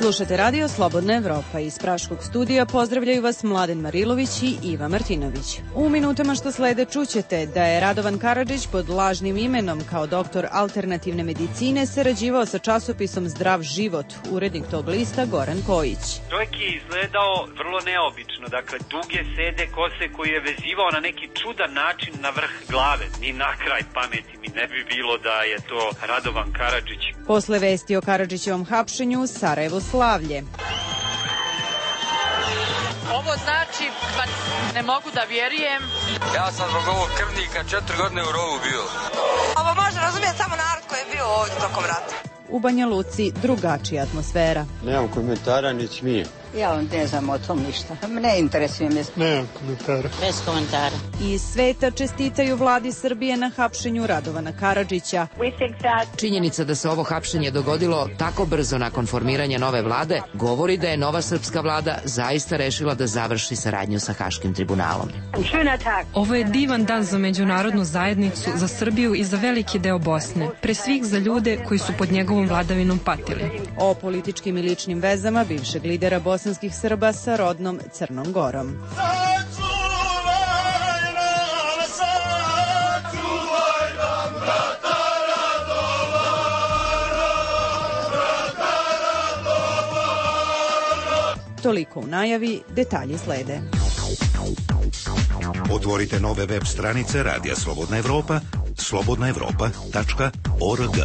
Slušate radio Slobodna Evropa. Iz Praškog studija pozdravljaju vas Mladen Marilović i Iva Martinović. U minutama što slede čućete da je Radovan Karadžić pod lažnim imenom kao doktor alternativne medicine sarađivao sa časopisom Zdrav život. Urednik tog lista Goran Kojić. Čovjek je izgledao vrlo neobično, dakle duge sede kose koji je vezivao na neki čudan način na vrh glave. Ni na kraj pameti mi ne bi bilo da je to Radovan Karadžić. Posle vesti o Karadžićevom hapšenju, Sarajevo slavlje. Ovo znači, pa ne mogu da vjerujem. Ja sam zbog ovog krvnika 4 godine u rovu bio. Ovo može razumjeti samo narod koji je bio ovdje tokom rata. U Banja Luci drugačija atmosfera. Nemam komentara, ni smije. Ja vam ne znam o tom ništa. Ne interesuje me. Nemam komentara. Bez komentara. Iz sveta čestitaju vladi Srbije na hapšenju Radovana Karadžića. Činjenica da se ovo hapšenje dogodilo tako brzo nakon formiranja nove vlade govori da je nova srpska vlada zaista rešila da završi saradnju sa Haškim tribunalom. Ovo je divan dan za međunarodnu zajednicu, za Srbiju i za veliki deo Bosne. Pre svih za ljude koji su pod njegovom vladavinom patili. O političkim i ličnim vezama bivšeg lidera bosanskih Srba sa rodnom Crnom Gorom. Toliko u najavi, detalji slede. Otvorite nove web stranice Radija Slobodna Evropa, slobodnaevropa.org.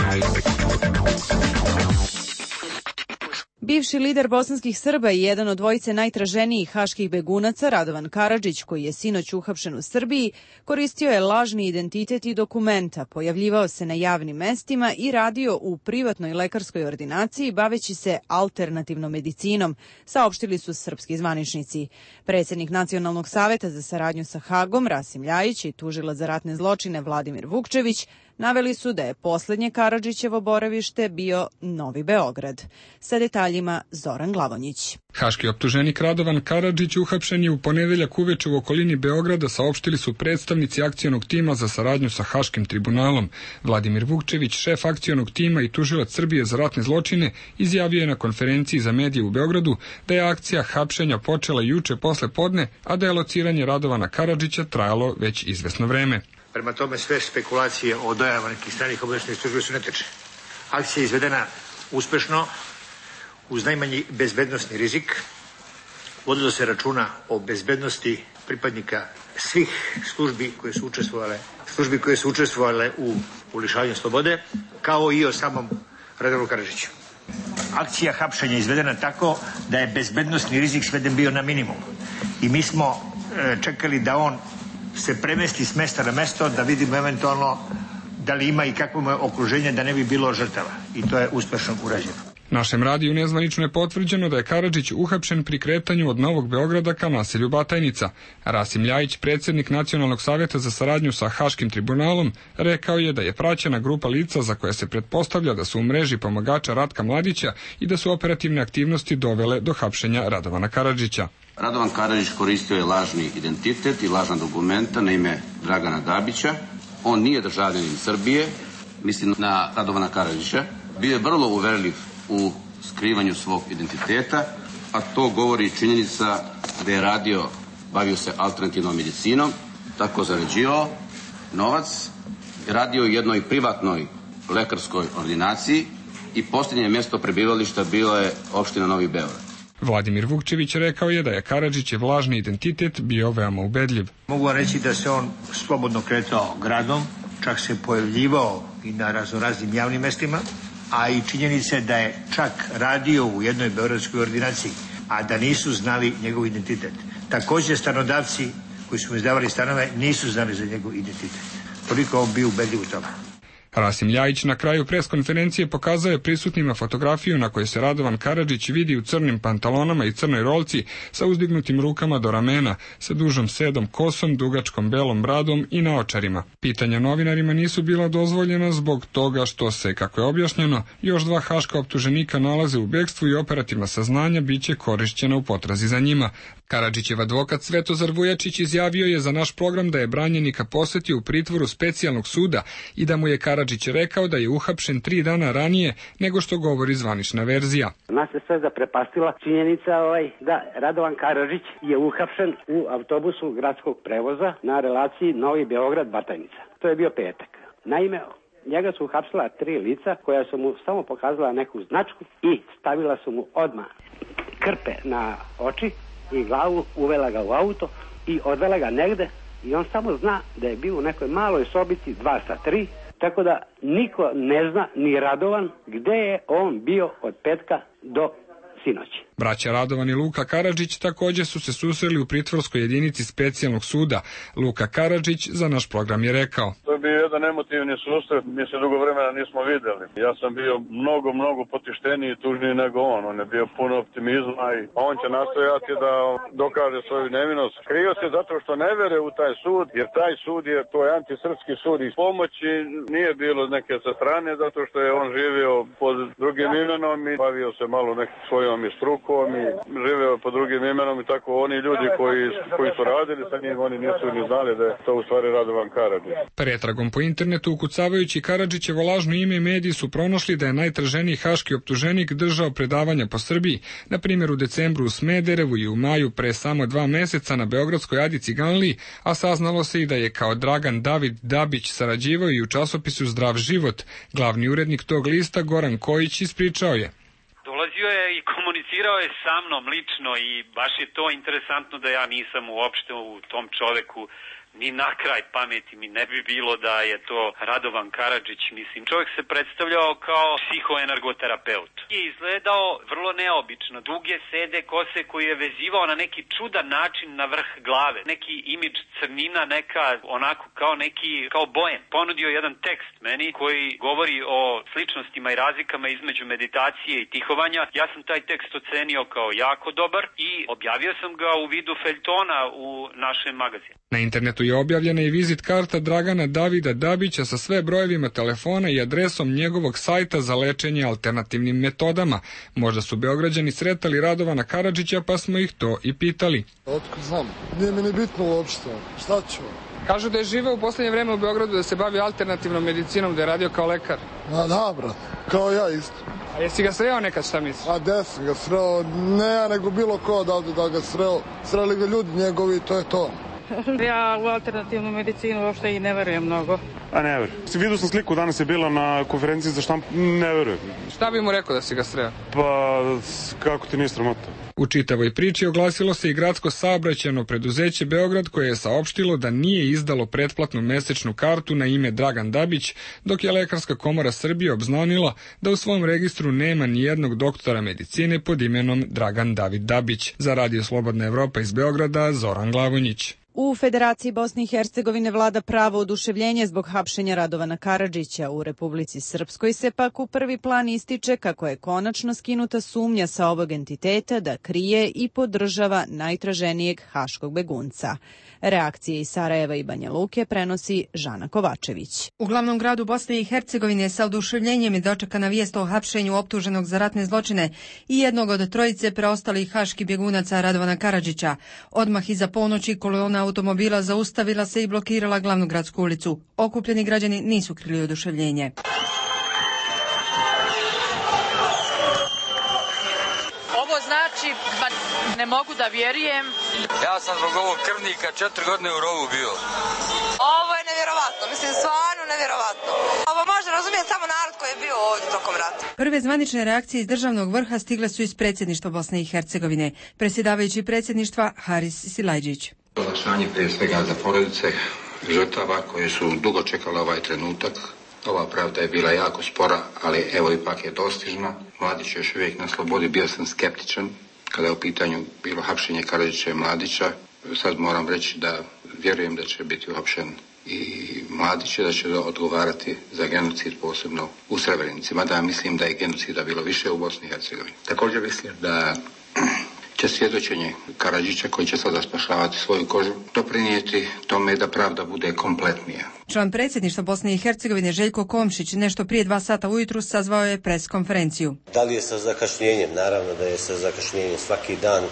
Bivši lider bosanskih Srba i jedan od dvojice najtraženijih haških begunaca, Radovan Karadžić, koji je sinoć uhapšen u Srbiji, koristio je lažni identitet i dokumenta, pojavljivao se na javnim mestima i radio u privatnoj lekarskoj ordinaciji baveći se alternativnom medicinom, saopštili su srpski zvaničnici. Predsjednik Nacionalnog saveta za saradnju sa Hagom, Rasim Ljajić, i tužilac za ratne zločine Vladimir Vukčević naveli su da je poslednje Karadžićevo boravište bio Novi Beograd. Sa detaljima Zoran Glavonjić. Haški optuženik Radovan Karadžić uhapšen je u ponedeljak uveče u okolini Beograda, saopštili su predstavnici akcionog tima za saradnju sa Haškim tribunalom. Vladimir Vukčević, šef akcionog tima i tužilac Srbije za ratne zločine, izjavio je na konferenciji za medije u Beogradu da je akcija hapšenja počela juče posle podne, a da je lociranje Radovana Karadžića trajalo već izvesno vreme. Prema tome sve spekulacije o dojavama nekih stranih obaveštajnih službi su netačne. Akcija je izvedena uspešno, uz najmanji bezbednosni rizik. Vodilo se računa o bezbednosti pripadnika svih službi koje su učestvovale u lišavanju slobode, kao i o samom Radovanu Karadžiću. Akcija hapšenja je izvedena tako da je bezbednosni rizik sveden bio na minimum. I mi smo čekali da on se premesti s mesta na mesto, da vidimo eventualno da li ima i kakvo je okruženje da ne bi bilo žrtava. I to je uspešno urađeno. Našem radiju nezvanično je potvrđeno da je Karadžić uhapšen pri kretanju od Novog Beograda ka naselju Batajnica. Rasim Ljajić, predsjednik Nacionalnog saveta za saradnju sa Haškim tribunalom, rekao je da je praćena grupa lica za koje se pretpostavlja da su u mreži pomagača Ratka Mladića i da su operativne aktivnosti dovele do hapšenja Radovana Karadžića. Radovan Karadžić koristio je lažni identitet i lažna dokumenta na ime Dragana Dabića. On nije državljanin Srbije, mislim na Radovana Karadžića. Bio je vrlo uverljiv u skrivanju svog identiteta, a to govori činjenica da je bavio se alternativnom medicinom, tako zarađivao novac, radio u jednoj privatnoj lekarskoj ordinaciji i posljednje mjesto prebivališta bilo je opština Novi Beograd. Vladimir Vukčević rekao je da je Karadžićev lažni identitet bio veoma ubedljiv. Mogu vam reći da se on slobodno kretao gradom, čak se pojavljivao i na raznoraznim javnim mestima, a i činjenice da je čak radio u jednoj beogradskoj ordinaciji, a da nisu znali njegov identitet. Također stanodavci koji su mu izdavali stanove nisu znali za njegov identitet. Toliko on bio ubedljiv u tome. Rasim Ljajić na kraju preskonferencije pokazao je prisutnima fotografiju na kojoj se Radovan Karadžić vidi u crnim pantalonama i crnoj rolci sa uzdignutim rukama do ramena, sa dužom sedom kosom, dugačkom belom bradom i naočarima. Pitanja novinarima nisu bila dozvoljena zbog toga što se, kako je objašnjeno, još 2 haška optuženika nalaze u bekstvu i operativna saznanja biće korišćena u potrazi za njima. Karadžićev advokat Svetozar Vujačić izjavio je za naš program da je branjenika posetio u pritvoru specijalnog suda i da mu je Karadžić rekao da je uhapšen 3 dana ranije nego što govori zvanična verzija. Nas je sve zaprepastila činjenica da Radovan Karadžić je uhapšen u autobusu gradskog prevoza na relaciji Novi Beograd-Batajnica. To je bio petak. Naime, njega su uhapsila 3 lica koja su mu samo pokazala neku značku i stavila su mu odmah krpe na oči i glavu, uvela ga u auto i odvela ga negde i on samo zna da je bio u nekoj maloj sobici 2-3, tako da niko ne zna, ni Radovan, gde je on bio od petka do sinoći. Braća Radovan i Luka Karadžić također su se susreli u pritvorskoj jedinici specijalnog suda. Luka Karadžić za naš program je rekao: To je bio jedan emotivni susret, mi se dugo vremena nismo videli. Ja sam bio mnogo potišteniji i tužniji nego on. On je bio puno optimizma i on će nastojati da dokaže svoju nevinost. Krio se zato što ne vere u taj sud, jer taj sud je, to je antisrpski sud i pomoći nije bilo neke sa strane, zato što je on živio pod drugim imenom i bavio se malo nekim svojom i strukom i živeo pod drugim imenom i tako oni ljudi koji su radili sa njim, oni nisu ni znali da je to u stvari Radovan Karadžić. Pretragom po internetu, ukucavajući Karadžićevo lažno ime, mediji su pronašli da je najtraženiji haški optuženik držao predavanja po Srbiji, na primjer u decembru u Smederevu i u maju pre samo 2 meseca na beogradskoj Adi Ciganliji, a saznalo se i da je kao Dragan David Dabić sarađivao i u časopisu Zdrav život. Glavni urednik tog lista, Goran Kojić, ispričao je: Dolazio je i komunicirao je sa mnom lično i baš je to interesantno da ja nisam uopšte u tom čoveku ni na kraj pameti mi ne bi bilo da je to Radovan Karadžić. Mislim, čovjek se predstavljao kao psihoenergoterapeut. Je izgledao vrlo neobično. Duge sede kose koji je vezivao na neki čudan način na vrh glave. Neki imidž crnina, neka onako kao bojem. Ponudio jedan tekst meni koji govori o sličnostima i razlikama između meditacije i tihovanja. Ja sam taj tekst ocenio kao jako dobar i objavio sam ga u vidu feljtona u našem magazinu. Na internetu je objavljena i vizit karta Dragana Davida Dabića sa sve brojevima telefona i adresom njegovog sajta za lečenje alternativnim metodama. Možda su Beograđani sretali Radovana Karadžića, pa smo ih to i pitali. Otko znam, nije mi ni bitno uopšte, šta ću? Kažu da je živeo u poslednje vreme u Beogradu, da se bavi alternativnom medicinom, da je radio kao lekar. Da, brat, kao ja isto. A jesi ga sreo nekad, šta misliš? A gde sam ga sreo? Ne ja, nego bilo ko da ga sreo. Sreli ga ljudi njegovi, to je to. Ja u alternativnu medicinu uopšte i ne verujem mnogo. A ne verujem. Vidio sam sliku, danas je bila na konferenciji za štampu, ne verujem. Šta bi mu rekao da si ga sreo? Pa, kako ti nije sramota? U čitavoj priči oglasilo se i gradsko saobraćajno preduzeće Beograd, koje je saopštilo da nije izdalo pretplatnu mesečnu kartu na ime Dragan Dabić, dok je Lekarska komora Srbije obznanila da u svom registru nema ni jednog doktora medicine pod imenom Dragan David Dabić. Za Radio Slobodna Evropa iz Beograda, Zoran Glavonjić. U Federaciji Bosne i Hercegovine vlada pravo oduševljenje zbog hapšenja Radovana Karadžića. U Republici Srpskoj se pak u prvi plan ističe kako je konačno skinuta sumnja sa ovog entiteta da krije i podržava najtraženijeg haškog begunca. Reakcije iz Sarajeva i Banja Luke prenosi Žana Kovačević. U glavnom gradu Bosne i Hercegovine sa oduševljenjem je dočekana vijest o hapšenju optuženog za ratne zločine i jednog od trojice preostalih haških bjegunaca Radovana Karadžića. Odmah iza ponoći kolona automobila zaustavila se i blokirala glavnu gradsku ulicu. Okupljeni građani nisu krili oduševljenje. Ovo znači, ne mogu da vjerujem. Ja sam zbog ovog krvnika 4 godine u rovu bio. Ovo je nevjerovatno, mislim stvarno nevjerovatno. Ovo može razumjeti samo narod koji je bio ovdje tokom rata. Prve zvanične reakcije iz državnog vrha stigle su iz predsjedništva Bosne i Hercegovine. Predsjedavajući predsjedništva Haris Silajđić. Olakšanje prije svega za porodice žrtava koje su dugo čekale ovaj trenutak. Ova pravda je bila jako spora, ali evo ipak je dostižna. Mladić je još uvijek na slobodi, bio sam skeptičan kada je u pitanju bilo hapšenje Karadžića i Mladića. Sad moram reći da vjerujem da će biti uhapšen i Mladić, da će odgovarati za genocid posebno u Srebrenici. Mada mislim da je genocida bilo više u Bosni i Hercegovini. Također mislim da će svjedočenje Karadžića, koji će sada spašavati svoju kožu, doprinijeti tome da pravda bude kompletnija. Član predsjedništva Bosne i Hercegovine Željko Komšić nešto prije 2 sata ujutru sazvao je pres konferenciju. Da li je sa zakašnjenjem? Naravno da je sa zakašnjenjem. Svaki dan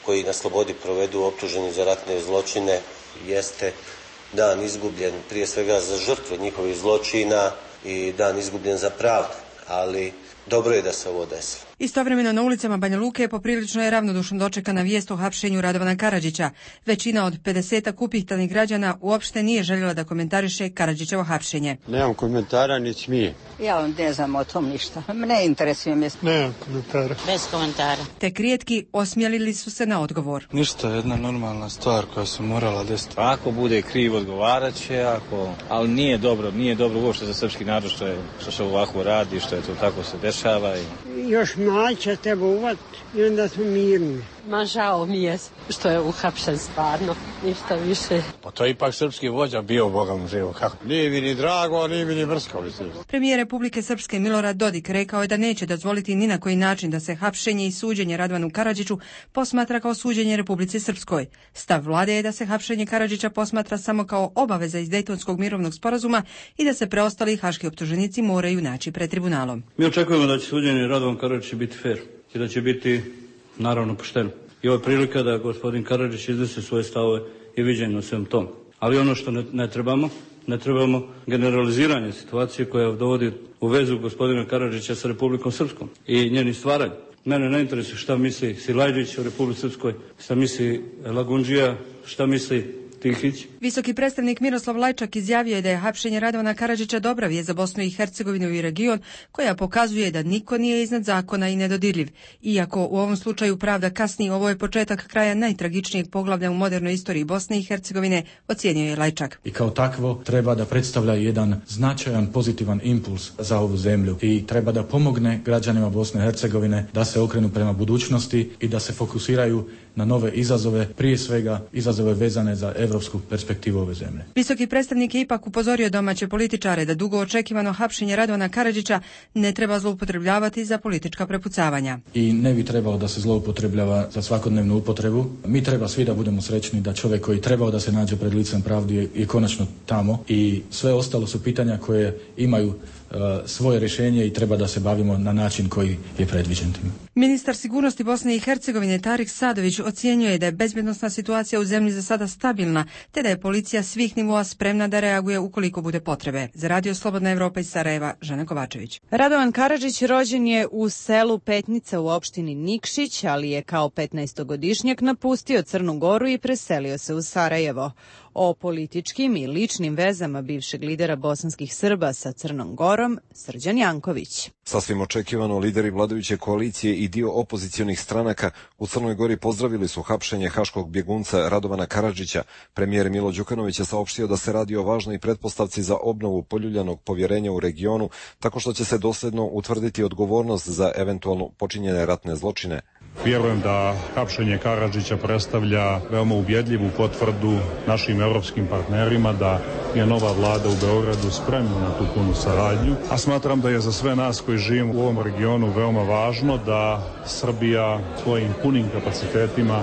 koji na slobodi provedu optuženi za ratne zločine jeste dan izgubljen prije svega za žrtve njihovih zločina i dan izgubljen za pravdu, ali dobro je da se ovo desilo. Istovremeno na ulicama Banja Luke poprilično je ravnodušno dočekana vijest o hapšenju Radovana Karadžića. Većina od 50 upitanih građana uopšte nije željela da komentariše Karadžićevo hapšenje. Nemam komentara, ni smije. Ja vam ne znam o tom ništa. Ne interesuje me. Nemam komentara. Bez komentara. Tek rijetki osmjelili su se na odgovor. Ništa, jedna normalna stvar koja se morala desiti. Ako bude kriv, odgovarat će, ali nije dobro uopšte za srpski narod što se ovako radi, što je to tako se dešava. Još mlađa treba uvat i onda smo mirni. Ma žao mi je što je uhapšen stvarno, ništa više. Pa to je ipak srpski vođa bio, Boga mu živo. Nije mi ni drago, nije mi ni mrsko. Premijer Republike Srpske Milorad Dodik rekao je da neće dozvoliti ni na koji način da se hapšenje i suđenje Radovanu Karadžiću posmatra kao suđenje Republici Srpskoj. Stav vlade je da se hapšenje Karadžića posmatra samo kao obaveza iz Dejtonskog mirovnog sporazuma i da se preostali haški optuženici moraju naći pred tribunalom. Mi očekujemo da će suđenje Radovan Karadžić biti fair i da će biti naravno pošteno. I ovo je prilika da gospodin Karadžić iznese svoje stavove i viđenje o svem tom. Ali ono što ne trebamo generaliziranje situacije koja dovodi u vezu gospodina Karadžića sa Republikom Srpskom i njeni stvaranje. Mene ne interesuje šta misli Silajđić o Republici Srpskoj, šta misli Lagundžija, šta misli Tihić. Visoki predstavnik Miroslav Lajčak izjavio je da je hapšenje Radovana Karadžića dobra vijest za Bosnu i Hercegovinu i region, koja pokazuje da niko nije iznad zakona i nedodirljiv. Iako u ovom slučaju pravda kasni, ovo je početak kraja najtragičnijeg poglavlja u modernoj istoriji Bosne i Hercegovine, ocijenio je Lajčak. I kao takvo treba da predstavlja jedan značajan pozitivan impuls za ovu zemlju i treba da pomogne građanima Bosne i Hercegovine da se okrenu prema budućnosti i da se fokusiraju na nove izazove, prije svega izazove vezane za evropsku perspektivu ove zemlje. Visoki predstavnik je ipak upozorio domaće političare da dugo očekivano hapšenje Radovana Karadžića ne treba zloupotrebljavati za politička prepucavanja. I ne bi trebalo da se zloupotrebljava za svakodnevnu upotrebu. Mi treba svi da budemo srećni da čovjek koji trebao da se nađe pred licem pravdi je konačno tamo i sve ostalo su pitanja koje imaju svoje rješenje i treba da se bavimo na način koji je predviđen tim. Ministar sigurnosti Bosne i Hercegovine Tarik Sadović ocjenjuje da je bezbjednosna situacija u zemlji za sada stabilna, te da je policija svih nivoa spremna da reaguje ukoliko bude potrebe. Za Radio Slobodna Evropa iz Sarajeva, Žana Kovačević. Radovan Karadžić rođen je u selu Petnica u opštini Nikšić, ali je kao 15-godišnjak napustio Crnu Goru i preselio se u Sarajevo. O političkim i ličnim vezama bivšeg lidera bosanskih Srba sa Crnom Gorom, Srđan Janković. Sasvim očekivano, lideri vladajuće koalicije i dio opozicionih stranaka u Crnoj Gori pozdravili su hapšenje haškog bjegunca Radovana Karadžića. Premijer Milo Đukanović je saopštio da se radi o važnoj pretpostavci za obnovu poljuljanog povjerenja u regionu, tako što će se dosljedno utvrditi odgovornost za eventualno počinjene ratne zločine. Vjerujem da hapšenje Karadžića predstavlja veoma ubjedljivu potvrdu našim europskim partnerima da je nova vlada u Beogradu spremna na tu punu saradnju, a smatram da je za sve nas koji živimo u ovom regionu veoma važno da Srbija svojim punim kapacitetima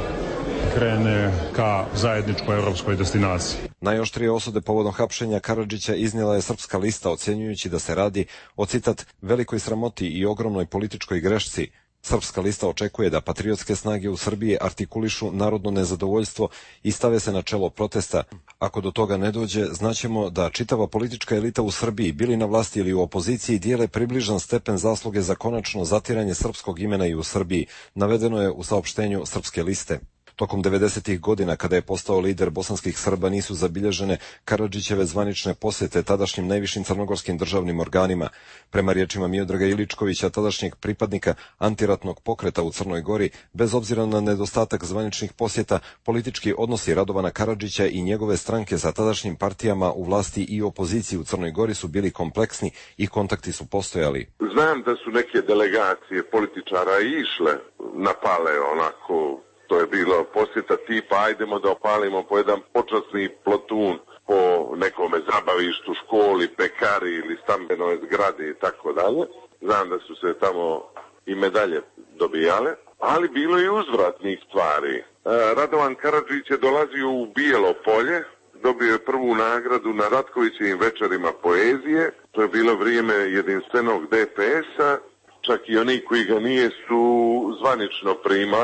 krene ka zajedničkoj europskoj destinaciji. Najoštrije osude povodom hapšenja Karadžića iznijela je Srpska lista, ocjenjujući da se radi o, citat, velikoj sramoti i ogromnoj političkoj grešci. Srpska lista očekuje da patriotske snage u Srbiji artikulišu narodno nezadovoljstvo i stave se na čelo protesta. Ako do toga ne dođe, znaćemo da čitava politička elita u Srbiji, bili na vlasti ili u opoziciji, dijele približan stepen zasluge za konačno zatiranje srpskog imena i u Srbiji, navedeno je u saopštenju Srpske liste. Tokom 90-ih godina, kada je postao lider bosanskih Srba, nisu zabilježene Karadžićeve zvanične posjete tadašnjim najvišim crnogorskim državnim organima. Prema riječima Miodraga Iličkovića, tadašnjeg pripadnika antiratnog pokreta u Crnoj Gori, bez obzira na nedostatak zvaničnih posjeta, politički odnosi Radovana Karadžića i njegove stranke sa tadašnjim partijama u vlasti i opoziciji u Crnoj Gori su bili kompleksni i kontakti su postojali. Znam da su neke delegacije političara išle na pale onako. To je bilo posjeta tipa ajdemo da opalimo po jedan počasni plotun po nekome zabavištu, školi, pekari ili stambenoj zgradi i tako dalje. Znam da su se tamo i medalje dobijale, ali bilo je uzvratnih stvari. Radovan Karadžić je dolazio u Bijelo Polje, dobio je prvu nagradu na Ratkovićevim večerima poezije. To je bilo vrijeme jedinstvenog DPS-a. Čak i oni koji ga nije su zvanično primali,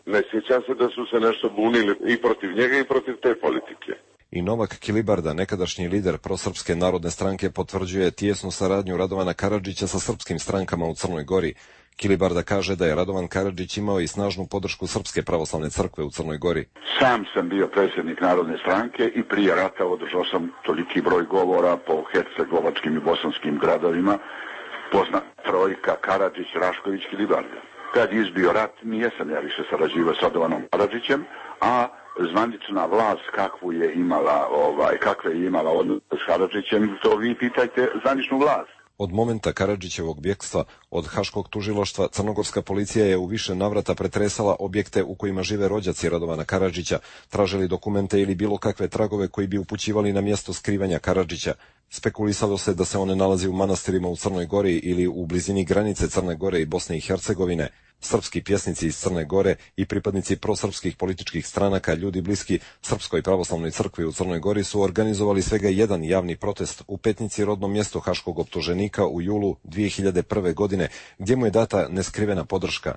Ne sjećam se da su se nešto bunili i protiv njega i protiv te politike. I Novak Kilibarda, nekadašnji lider prosrpske narodne stranke, potvrđuje tijesnu saradnju Radovana Karadžića sa srpskim strankama u Crnoj Gori. Kilibarda kaže da je Radovan Karadžić imao i snažnu podršku Srpske pravoslavne crkve u Crnoj Gori. Sam sam bio predsjednik Narodne stranke i prije rata održao sam toliki broj govora po hercegovačkim i bosanskim gradovima. Poznat trojka Karadžić, Rašković, Kilibarda. Kad je izbio rat, nijesam ja više sarađivao s Radovanom Karadžićem, a zvanična vlast kakve je imala odnos s Karadžićem, to vi pitajte zvaničnu vlast. Od momenta Karadžićevog bjegstva od haškog tužilaštva, crnogorska policija je u više navrata pretresala objekte u kojima žive rođaci Radovana Karadžića, tražili dokumente ili bilo kakve tragove koji bi upućivali na mjesto skrivanja Karadžića. Spekulisalo se da se one nalazi u manastirima u Crnoj Gori ili u blizini granice Crne Gore i Bosne i Hercegovine. Srpski pjesnici iz Crne Gore i pripadnici prosrpskih političkih stranaka, ljudi bliski Srpskoj pravoslavnoj crkvi u Crnoj Gori, su organizovali svega jedan javni protest u Petnici, rodnom mjestu haškog optuženika, u julu 2001. godine, gdje mu je data neskrivena podrška.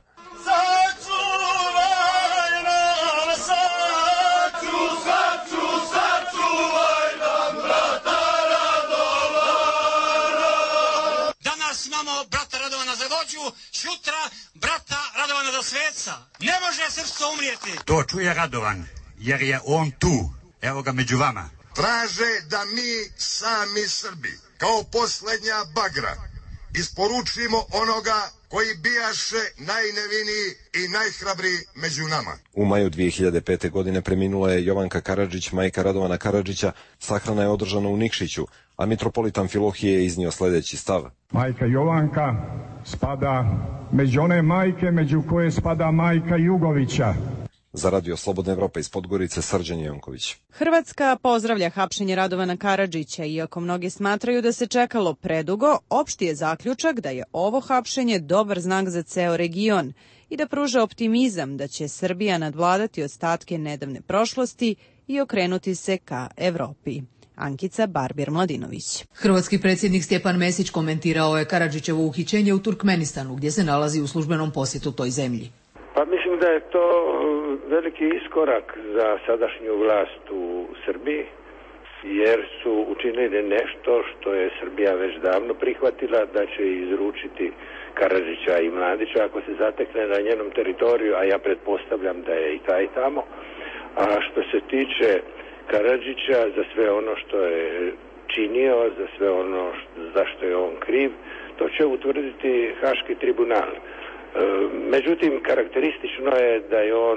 Sutra brata Radovana za sveca. Ne može srpstvo umrijeti. To čuje Radovan, jer je on tu. Evo ga među vama. Traže da mi sami Srbi, kao posljednja bagra, isporučimo onoga koji bijaše najneviniji i najhrabriji među nama. U maju 2005. godine preminula je Jovanka Karadžić, majka Radovana Karadžića. Sahrana je održana u Nikšiću, a mitropolit Amfilohije je iznio sljedeći stav. Majka Jovanka spada među one majke među koje spada majka Jugovića. Za Radio Slobodna Evropa iz Podgorice, Srđan Janković. Hrvatska pozdravlja hapšenje Radovana Karadžića, iako mnogi smatraju da se čekalo predugo. Opšti je zaključak da je ovo hapšenje dobar znak za ceo region i da pruža optimizam da će Srbija nadvladati ostatke nedavne prošlosti i okrenuti se ka Evropi. Ankica Barbir-Mladinović. Hrvatski predsjednik Stjepan Mesić komentirao je Karadžićevo uhićenje u Turkmenistanu, gdje se nalazi u službenom posjetu toj zemlji. Pa mislim da je to veliki iskorak za sadašnju vlast u Srbiji, jer su učinili nešto što je Srbija već davno prihvatila, da će izručiti Karadžića i Mladića ako se zatekne na njenom teritoriju, a ja pretpostavljam da je i taj tamo. A što se tiče Karadžića, za sve ono što je činio, za sve ono zašto je on kriv, to će utvrditi Haški tribunal. Međutim, karakteristično je da je on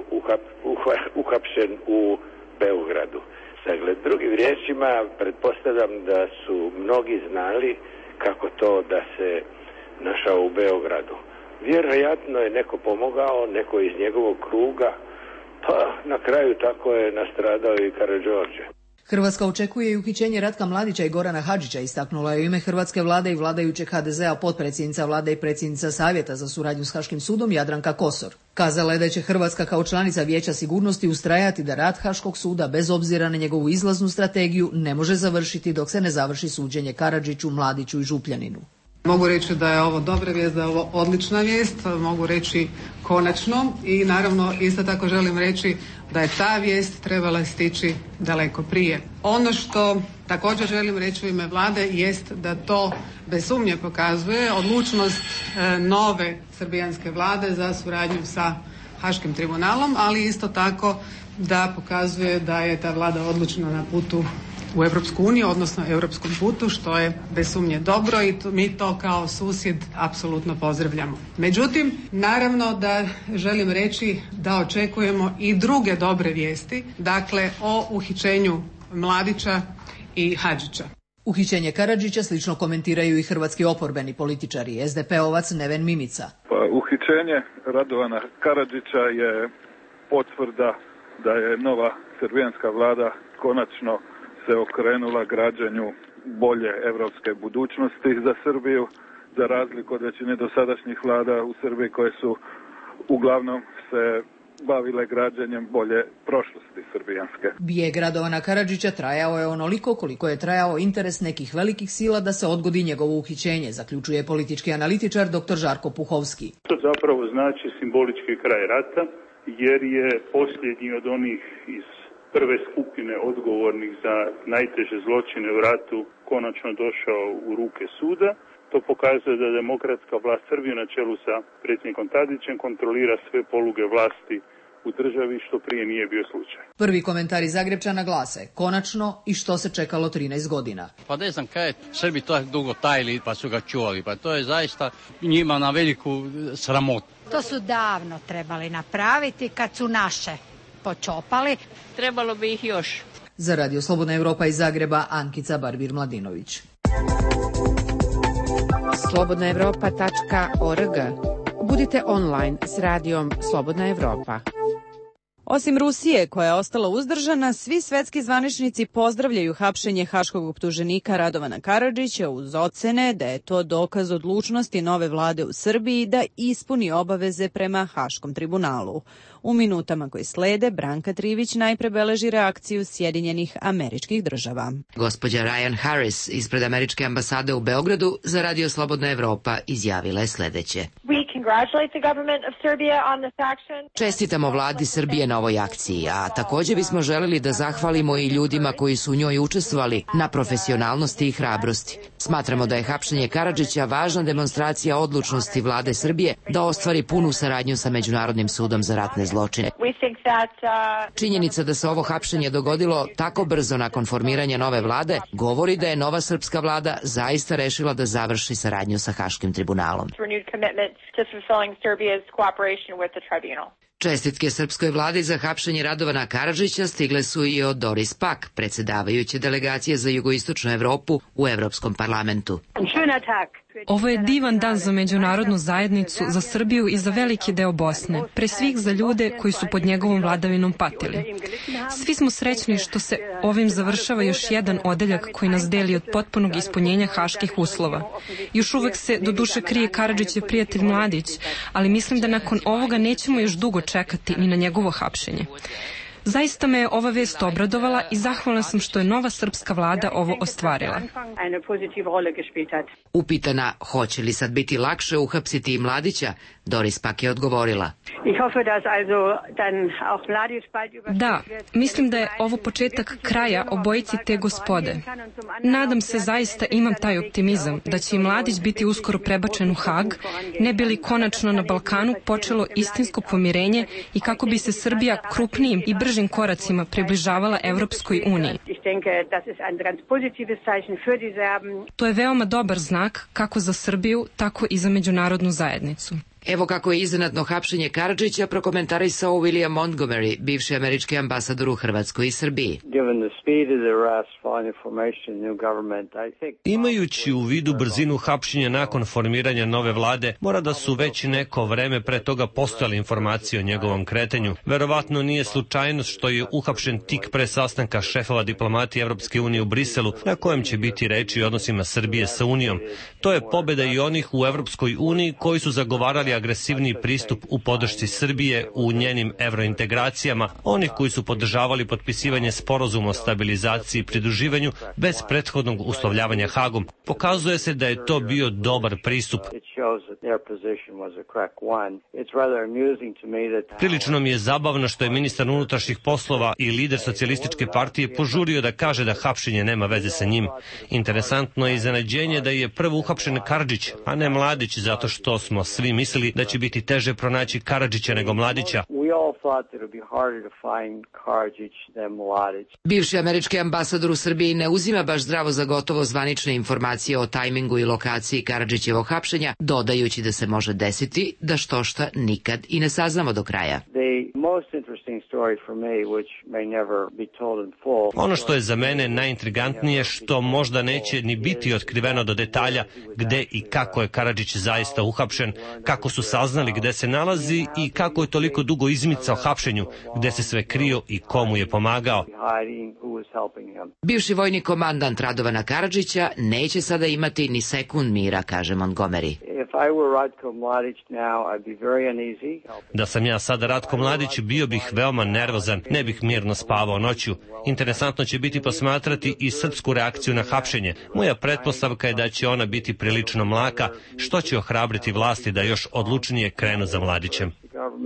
uhapšen u Beogradu. Dakle, drugim riječima, pretpostavljam da su mnogi znali kako to da se našao u Beogradu. Vjerojatno je neko pomogao, neko iz njegovog kruga, pa na kraju tako je nastradao i Karađorđe. Hrvatska očekuje i uhićenje Ratka Mladića i Gorana Hadžića, istaknula je u ime hrvatske vlade i vladajućeg HDZ-a potpredsjednica vlade i predsjednica Savjeta za suradnju s Haškim sudom Jadranka Kosor. Kazala je da će Hrvatska kao članica Vijeća sigurnosti ustrajati da rad Haškog suda, bez obzira na njegovu izlaznu strategiju, ne može završiti dok se ne završi suđenje Karadžiću, Mladiću i Župljaninu. Mogu reći da je ovo dobra vijest, da je ovo odlična vijest, mogu reći konačno i naravno isto tako želim reći da je ta vijest trebala stići daleko prije. Ono što također želim reći u ime vlade jest da to bez sumnje pokazuje odlučnost nove srbijanske vlade za suradnju sa Haškim tribunalom, ali isto tako da pokazuje da je ta vlada odlučna na putu u Europsku uniju, odnosno europskom putu, što je bez sumnje dobro i mi to kao susjed apsolutno pozdravljamo. Međutim, naravno da želim reći da očekujemo i druge dobre vijesti, dakle o uhićenju Mladića i Hadžića. Uhićenje Karadžića slično komentiraju i hrvatski oporbeni političari. SDP-ovac Neven Mimica. Uhićenje Radovana Karadžića je potvrda da je nova srbijanska vlada konačno se okrenula građenju bolje evropske budućnosti za Srbiju, za razliku od većine dosadašnjih vlada u Srbiji koje su uglavnom se bavile građenjem bolje prošlosti srbijanske. Bijeg Radovana Karadžića trajao je onoliko koliko je trajao interes nekih velikih sila da se odgodi njegovo uhićenje, zaključuje politički analitičar dr. Žarko Puhovski. To zapravo znači simbolički kraj rata, jer je posljednji od onih iz prve skupine odgovornih za najteže zločine u ratu konačno došao u ruke suda. To pokazuje da demokratska vlast Srbije na čelu sa predsjednikom Tadićem kontrolira sve poluge vlasti u državi, što prije nije bio slučaj. Prvi komentari Zagrebčana glase: konačno, i što se čekalo 13 godina. Pa ne znam kaj je Srbi to dugo tajili pa su ga čuvali, pa to je zaista njima na veliku sramotu. To su davno trebali napraviti kad su naše počopali. Trebalo bi ih još. Za Radio Slobodna Evropa iz Zagreba, Ankica Barbir-Mladinović. slobodnaevropa.org. Budite online s radijom Slobodna Evropa. Osim Rusije, koja je ostala uzdržana, svi svetski zvaničnici pozdravljaju hapšenje haškog optuženika Radovana Karadžića uz ocene da je to dokaz odlučnosti nove vlade u Srbiji da ispuni obaveze prema Haškom tribunalu. U minutama koji slede, Branka Trivić najpre beleži reakciju Sjedinjenih Američkih Država. Gospođa Ryan Harris ispred Američke ambasade u Beogradu za Radio Slobodna Evropa izjavila je sledeće. Čestitamo vladi Srbije na ovoj akciji, a takođe bismo želeli da zahvalimo i ljudima koji su u njoj učestvovali na profesionalnosti i hrabrosti. Smatramo da je hapšenje Karadžića važna demonstracija odlučnosti vlade Srbije da ostvari punu saradnju sa Međunarodnim sudom za ratne zločine. Činjenica da se ovo hapšenje dogodilo tako brzo nakon formiranja nove vlade govori da je nova srpska vlada zaista rešila da završi saradnju sa Haškim tribunalom. Čestitke srpskoj vladi za hapšenje Radovana Karadžića stigle su i od Doris Pack, predsedavajuće delegacije za jugoistočnu Evropu u Evropskom parlamentu. Ovo je divan dan za međunarodnu zajednicu, za Srbiju i za veliki deo Bosne, pre svih za ljude koji su pod njegovom vladavinom patili. Svi smo srećni što se ovim završava još jedan odeljak koji nas deli od potpunog ispunjenja haških uslova. Još uvek se do duše krije Karadžićev prijatelj Mladić, ali mislim da nakon ovoga nećemo još dugo čekati ni na njegovo hapšenje. Zaista me je ova vest obradovala i zahvalna sam što je nova srpska vlada ovo ostvarila. Upitana hoće li sad biti lakše uhapsiti i Mladića, Doris Pack je odgovorila. Da, mislim da je ovo početak kraja obojici te gospode. Nadam se, zaista imam taj optimizam, da će i Mladić biti uskoro prebačen u Hag, ne bi li konačno na Balkanu počelo istinsko pomirenje i kako bi se Srbija krupnijim i bržim koracima približavala Evropskoj uniji. To je veoma dobar znak kako za Srbiju, tako i za međunarodnu zajednicu. Evo kako je iznenadno hapšenje Karadžića prokomentarisao William Montgomery, bivši američki ambasador u Hrvatskoj i Srbiji. Imajući u vidu brzinu hapšenja nakon formiranja nove vlade, mora da su već neko vreme pre toga postojale informacije o njegovom kretanju. Verovatno nije slučajnost što je uhapšen tik pre sastanka šefova diplomatije Evropske unije u Briselu, na kojem će biti reči o odnosima Srbije sa Unijom. To je pobeda i onih u Evropskoj uniji koji su zagovarali agresivniji pristup u podršci Srbije u njenim evrointegracijama, onih koji su podržavali potpisivanje sporazuma o stabilizaciji i pridruživanju bez prethodnog uslovljavanja Hagom. Pokazuje se da je to bio dobar pristup. Prilično mi je zabavno što je ministar unutrašnjih poslova i lider socijalističke partije požurio da kaže da hapšenje nema veze sa njim. Interesantno je iznenađenje da je prvo uhapšen Karadžić, a ne Mladić, zato što smo svi mislili da će biti teže pronaći Karadžića nego Mladića. Bivši američki ambasador u Srbiji ne uzima baš zdravo za gotovo zvanične informacije o tajmingu i lokaciji Karadžićevog hapšenja, dodajući da se može desiti da štošta nikad i ne saznamo do kraja. Ono što je za mene najintrigantnije, što možda neće ni biti otkriveno do detalja gde i kako je Karadžić zaista uhapšen, kako su saznali gde se nalazi i kako je toliko dugo izmicao hapšenju, gde se sve krio i komu je pomagao. Bivši vojni komandant Radovana Karadžića neće sada imati ni sekund mira, kaže Montgomery. Da sam ja sada Ratko Mladić, bio bih veoma nervozan, ne bih mirno spavao noću. Interesantno će biti posmatrati i srpsku reakciju na hapšenje. Moja pretpostavka je da će ona biti prilično mlaka, što će ohrabriti vlasti da još odlučnije krenu za Mladićem.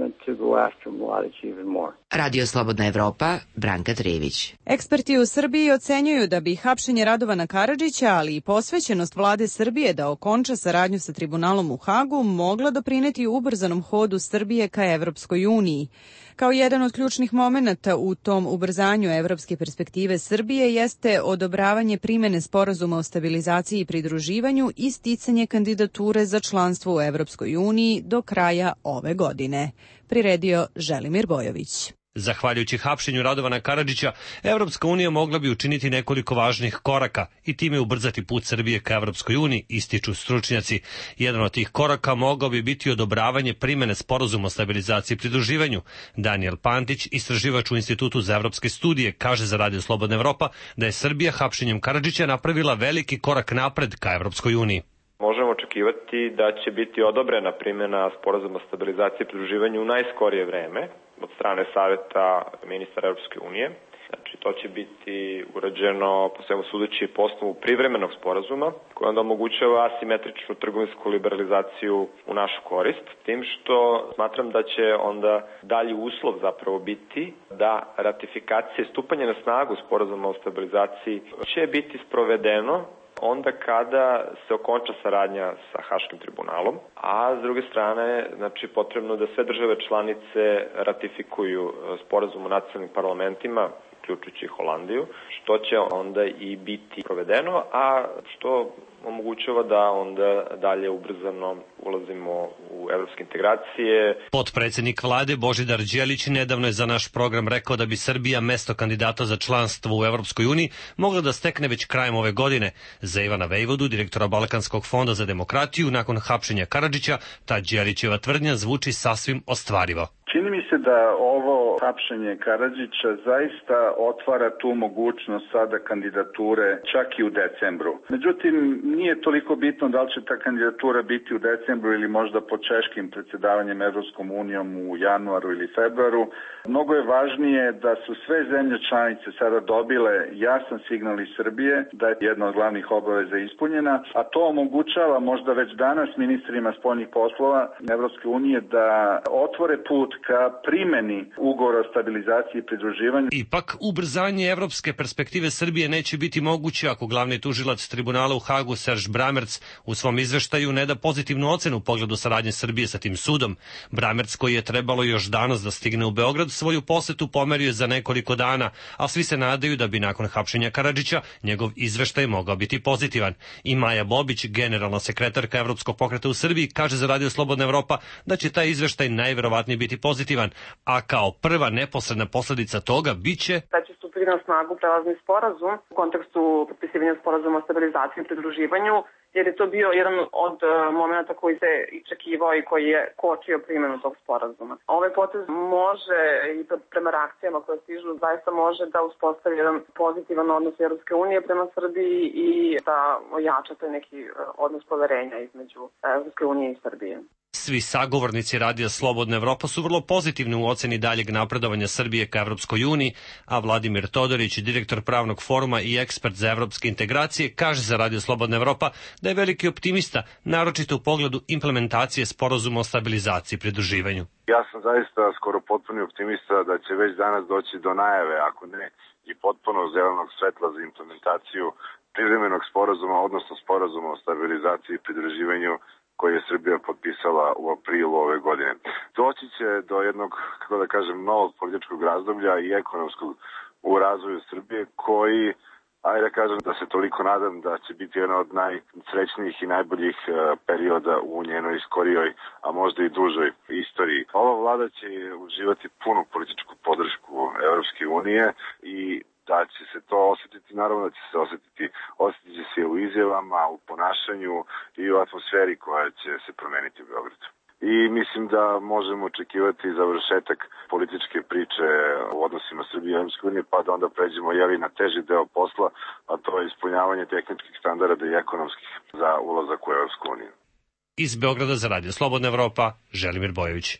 Radio Slobodna Evropa, Branka Trević. Eksperti u Srbiji ocenjuju da bi hapšenje Radovana Karadžića, ali i posvećenost vlade Srbije da okonča saradnju sa tribunalom u Hagu mogla doprineti ubrzanom hodu Srbije ka Evropskoj uniji. Kao jedan od ključnih momenata u tom ubrzanju evropske perspektive Srbije jeste odobravanje primene sporazuma o stabilizaciji i pridruživanju i sticanje kandidature za članstvo u Evropskoj uniji do kraja ove godine. Priredio Želimir Bojović. Zahvaljujući hapšenju Radovana Karadžića, Evropska unija mogla bi učiniti nekoliko važnih koraka i time ubrzati put Srbije ka Evropskoj uniji, ističu stručnjaci. Jedan od tih koraka mogao bi biti odobravanje primene sporazuma o stabilizaciji i pridruživanju. Daniel Pantić, istraživač u Institutu za evropske studije, kaže za Radio Slobodna Evropa da je Srbija hapšenjem Karadžića napravila veliki korak napred ka Evropskoj uniji. Možemo očekivati da će biti odobrena primjena sporazuma o stabilizaciji i pridruživanju u najskorije vreme od strane Saveta ministara Europske unije. Znači, to će biti urađeno po svemu sudeći po osnovu privremenog sporazuma koji onda omogućava asimetričnu trgovinsku liberalizaciju u našu korist, tim što smatram da će onda dalji uslov zapravo biti da ratifikacije stupanje na snagu sporazuma o stabilizaciji će biti sprovedeno onda kada se okonča saradnja sa Haškim tribunalom, a s druge strane, znači, potrebno da sve države članice ratifikuju sporazum u nacionalnim parlamentima, uključujući Holandiju, što će onda i biti provedeno, a što omogućava da onda dalje ubrzano ulazimo u evropske integracije. Potpredsednik vlade Božidar Đelić nedavno je za naš program rekao da bi Srbija mesto kandidata za članstvo u Evropskoj uniji mogla da stekne već krajem ove godine. Za Ivana Vejvodu, direktora Balkanskog fonda za demokratiju, nakon hapšenja Karadžića, ta Đelićeva tvrdnja zvuči sasvim ostvarivo. Čini mi se da ovo hapšenje Karadžića zaista otvara tu mogućnost sada kandidature čak i u decembru. Međutim, nije toliko bitno da li će ta kandidatura biti u decembru ili možda pod češkim predsjedavanjem Evropskom unijom u januaru ili februaru. Mnogo je važnije da su sve zemlje članice sada dobile jasan signal iz Srbije da je jedna od glavnih obaveza ispunjena, a to omogućava možda već danas ministrima spoljnih poslova Evropske unije da otvore put ka primeni ugovora o stabilizaciji i pridruživanju. Ipak, ubrzanje evropske perspektive Srbije neće biti moguće ako glavni tužilac tribunala u Hagu Serž Bramerc u svom izveštaju ne da pozitivnu ocenu u pogledu saradnje Srbije sa tim sudom. Bramerc, koji je trebalo još danas da stigne u Beograd, svoju posetu pomerio za nekoliko dana, a svi se nadaju da bi nakon hapšenja Karadžića njegov izveštaj mogao biti pozitivan. I Maja Bobić, generalna sekretarka Evropskog pokreta u Srbiji, kaže za Radio Slobodna Evropa da će taj izveštaj najverovatnije biti pozitivan, a kao prva neposredna posledica toga biće da će stupiti na snagu prelazni sporazum u kontekstu potpisivanja sporazuma o stabilizaciji i pridruživanju, jer je to bio jedan od momenta koji se iščekivao i koji je kočio primjenu tog sporazuma. Ovaj potez može, i prema reakcijama koje stižu, zaista može da uspostavi jedan pozitivan odnos Europske unije prema Srbiji i da ojača taj neki odnos poverenja između Europske unije i Srbije. Svi sagovornici Radija Slobodna Evropa su vrlo pozitivni u oceni daljeg napredovanja Srbije ka Evropskoj uniji, a Vladimir Todorić, direktor Pravnog foruma i ekspert za evropske integracije, kaže za Radio Slobodna Evropa da je veliki optimista, naročito u pogledu implementacije sporazuma o stabilizaciji i pridruživanju. Ja sam zaista skoro potpuni optimista da će već danas doći do najave, ako ne i potpuno zelenog svetla za implementaciju privremenog sporazuma, odnosno sporazuma o stabilizaciji i pridruživanju koji je Srbija potpisala u aprilu ove godine. Doći će do jednog, kako da kažem, novog političkog razdoblja i ekonomskog u razvoju Srbije koji, ajde da kažem da se toliko nadam da će biti jedna od najsrećnijih i najboljih perioda u njenoj skorijoj, a možda i dužoj istoriji. Ova vlada će uživati punu političku podršku Evropske unije i da će se to osetiti, naravno da će se osetit će se u izjavama, u ponašanju i u atmosferi koja će se promeniti u Beogradu. I mislim da možemo očekivati završetak političke priče u odnosima Srbije i Evropske unije, pa da onda pređemo na teži deo posla, a to je ispunjavanje tehničkih standarda i ekonomskih za ulazak u Evropsku uniju. Iz Beograda za Radio Slobodna Evropa, Želimir Bojović.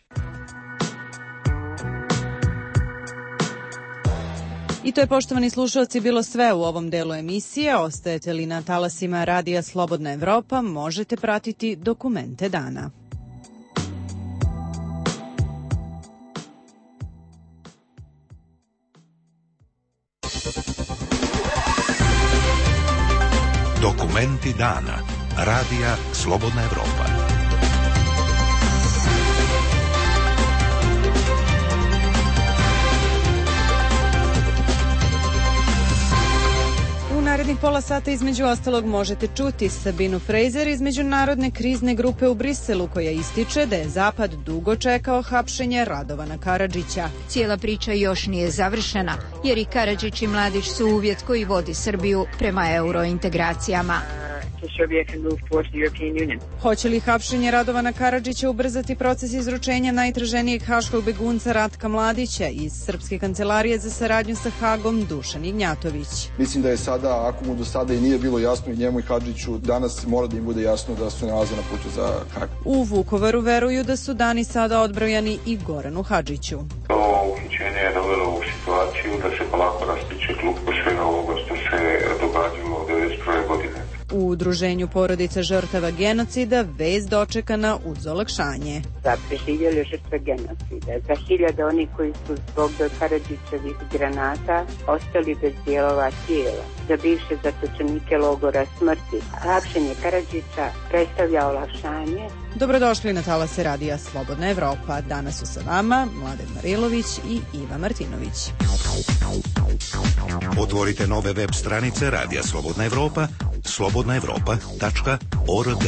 I to je, poštovani slušalci, bilo sve u ovom delu emisije. Ostajete li na talasima Radija Slobodna Evropa, možete pratiti dokumente dana. Dokumenti dana. Radija Slobodna Evropa. U narednih pola sata između ostalog možete čuti Sabinu Fraser iz Međunarodne krizne grupe u Briselu, koja ističe da je Zapad dugo čekao hapšenje Radovana Karadžića. Cijela priča još nije završena, jer i Karadžić i Mladić su uvjet koji vodi Srbiju prema eurointegracijama. Hoće li hapšenje Radovana Karadžića ubrzati proces izručenja najtraženijeg haškog begunca Ratka Mladića? Iz Srpske kancelarije za saradnju sa Hagom Dušan Ignjatović. Mislim da je sada, ako mu do sada i nije bilo jasno i njemu i Hadžiću, danas mora da im bude jasno da se nalaze na putu za Hag. U Vukovaru veruju da su dani sada odbrojani i Goranu Hadžiću. To uhićenje je dovelo u situaciju da se polako rastiče klupko svega ovoga što se događalo od 1991. godine. U udruženju porodica žrtava genocida vest dočekana uz olakšanje. Za preživjele žrtve genocida, za hiljade onih koji su zbog Karadžićevih granata ostali bez dijelova tijela, za bivše zatočenike logora smrti. Hapšenje Karadžića predstavlja olakšanje. Dobrodošli na talase radija Slobodna Evropa. Danas su sa vama Mladen Marilović i Iva Martinović. Otvorite nove web stranice Radija Slobodna Evropa, slobodnaevropa.org.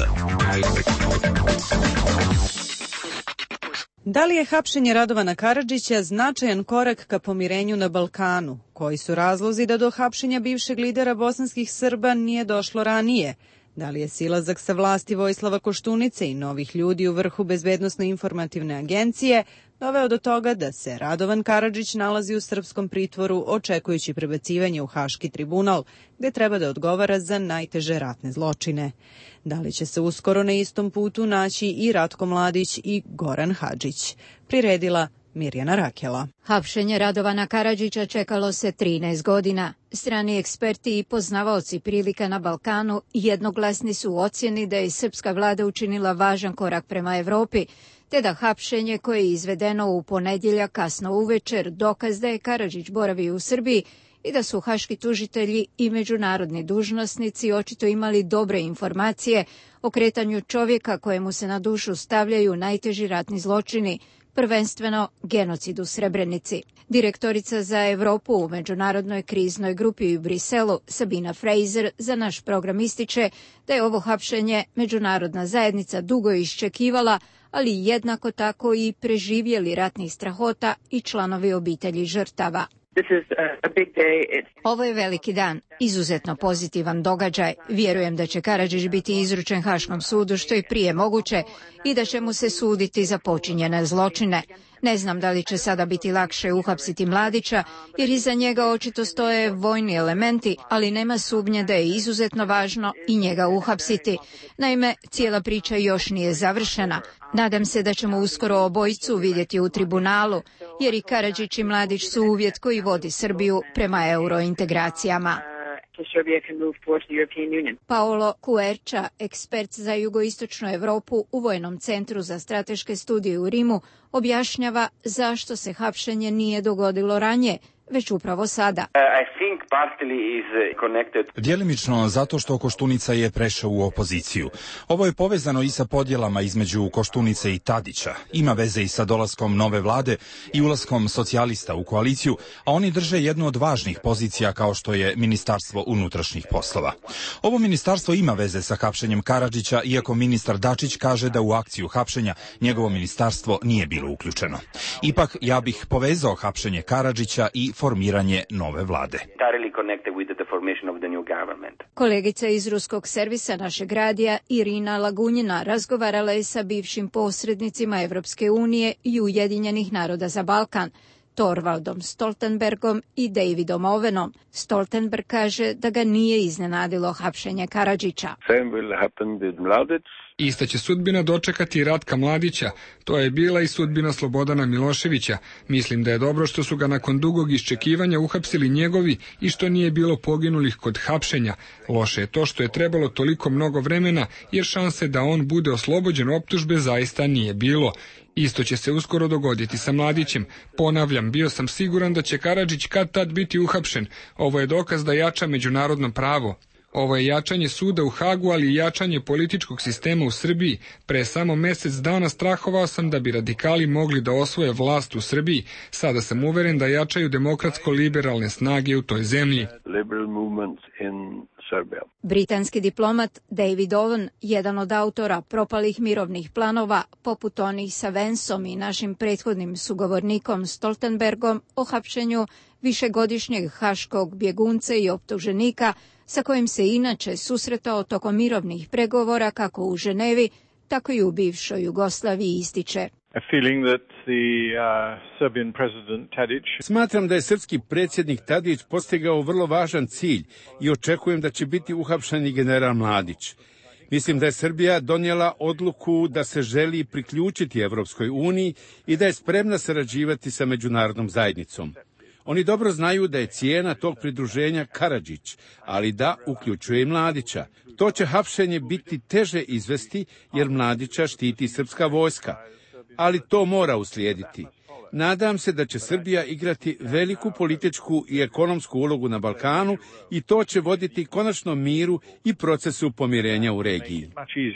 Da li je hapšenje Radovana Karadžića značajan korak ka pomirenju na Balkanu? Koji su razlozi da do hapšenja bivšeg lidera bosanskih Srba nije došlo ranije? Da li je silazak sa vlasti Vojislava Koštunice i novih ljudi u vrhu Bezbednosno-informativne agencije doveo do toga da se Radovan Karadžić nalazi u srpskom pritvoru očekujući prebacivanje u Haški tribunal, gde treba da odgovara za najteže ratne zločine? Da li će se uskoro na istom putu naći i Ratko Mladić i Goran Hadžić? Priredila Mirjana Rakela. Hapšenje Radovana Karadžića čekalo se 13 godina. Strani eksperti i poznavaoci prilika na Balkanu jednoglasni su u ocjeni da je srpska vlada učinila važan korak prema Evropi, te da hapšenje koje je izvedeno u ponedjeljak kasno uvečer dokaz da je Karadžić boravio u Srbiji i da su haški tužitelji i međunarodni dužnosnici očito imali dobre informacije o kretanju čovjeka kojemu se na dušu stavljaju najteži ratni zločini, prvenstveno genocid u Srebrenici. Direktorica za Evropu u Međunarodnoj kriznoj grupi u Briselu, Sabina Fraser, za naš program ističe da je ovo hapšenje međunarodna zajednica dugo iščekivala, ali jednako tako i preživjeli ratnih strahota i članovi obitelji žrtava. Ovo je veliki dan, izuzetno pozitivan događaj. Vjerujem da će Karadžić biti izručen Haškom sudu što je prije moguće i da će mu se suditi za počinjene zločine. Ne znam da li će sada biti lakše uhapsiti Mladića, jer iza njega očito stoje vojni elementi, ali nema sumnje da je izuzetno važno i njega uhapsiti. Naime, cijela priča još nije završena. Nadam se da ćemo uskoro obojicu vidjeti u tribunalu, jer i Karadžić i Mladić su uvjet koji vodi Srbiju prema eurointegracijama. Paolo Kuerča, ekspert za jugoistočnu Evropu u Vojnom centru za strateške studije u Rimu, objašnjava zašto se hapšenje nije dogodilo ranije, već upravo sada. Djelimično zato što Koštunica je prešao u opoziciju. Ovo je povezano i sa podjelama između Koštunice i Tadića. Ima veze i sa dolaskom nove vlade i ulaskom socijalista u koaliciju, a oni drže jednu od važnih pozicija kao što je Ministarstvo unutrašnjih poslova. Ovo ministarstvo ima veze sa hapšenjem Karadžića, iako ministar Dačić kaže da u akciju hapšenja njegovo ministarstvo nije bilo uključeno. Ipak, ja bih povezao hapšenje Karadžića i formiranje nove vlade. Kolegica iz ruskog servisa našeg radija Irina Lagunjina razgovarala je sa bivšim posrednicima Evropske unije i Ujedinjenih naroda za Balkan, Torvaldom Stoltenbergom i Davidom Owenom. Stoltenberg kaže da ga nije iznenadilo hapšenje Karadžića. Ista će sudbina dočekati Ratka Mladića. To je bila i sudbina Slobodana Miloševića. Mislim da je dobro što su ga nakon dugog iščekivanja uhapsili njegovi i što nije bilo poginulih kod hapšenja. Loše je to što je trebalo toliko mnogo vremena, jer šanse da on bude oslobođen optužbe zaista nije bilo. Isto će se uskoro dogoditi sa Mladićem. Ponavljam, bio sam siguran da će Karadžić kad tad biti uhapšen. Ovo je dokaz da jača međunarodno pravo. Ovo je jačanje suda u Hagu, ali i jačanje političkog sistema u Srbiji. Pre samo mesec dana strahovao sam da bi radikali mogli da osvoje vlast u Srbiji. Sada sam uveren da jačaju demokratsko-liberalne snage u toj zemlji. Britanski diplomat David Owen, jedan od autora propalih mirovnih planova, poput onih sa Vensom i našim prethodnim sugovornikom Stoltenbergom o hapšenju višegodišnjeg haškog bjegunca i optuženika, sa kojim se inače susretao tokom mirovnih pregovora kako u Ženevi, tako i u bivšoj Jugoslaviji, ističe. Smatram da je srpski predsjednik Tadić postigao vrlo važan cilj i očekujem da će biti uhapšen i general Mladić. Mislim da je Srbija donijela odluku da se želi priključiti Evropskoj uniji i da je spremna sarađivati sa međunarodnom zajednicom. Oni dobro znaju da je cijena tog pridruženja Karadžić, ali da uključuje i Mladića. To će hapšenje biti teže izvesti jer Mladića štiti srpska vojska, ali to mora uslijediti. Nadam se da će Srbija igrati veliku političku i ekonomsku ulogu na Balkanu i to će voditi konačno miru i procesu pomirenja u regiji.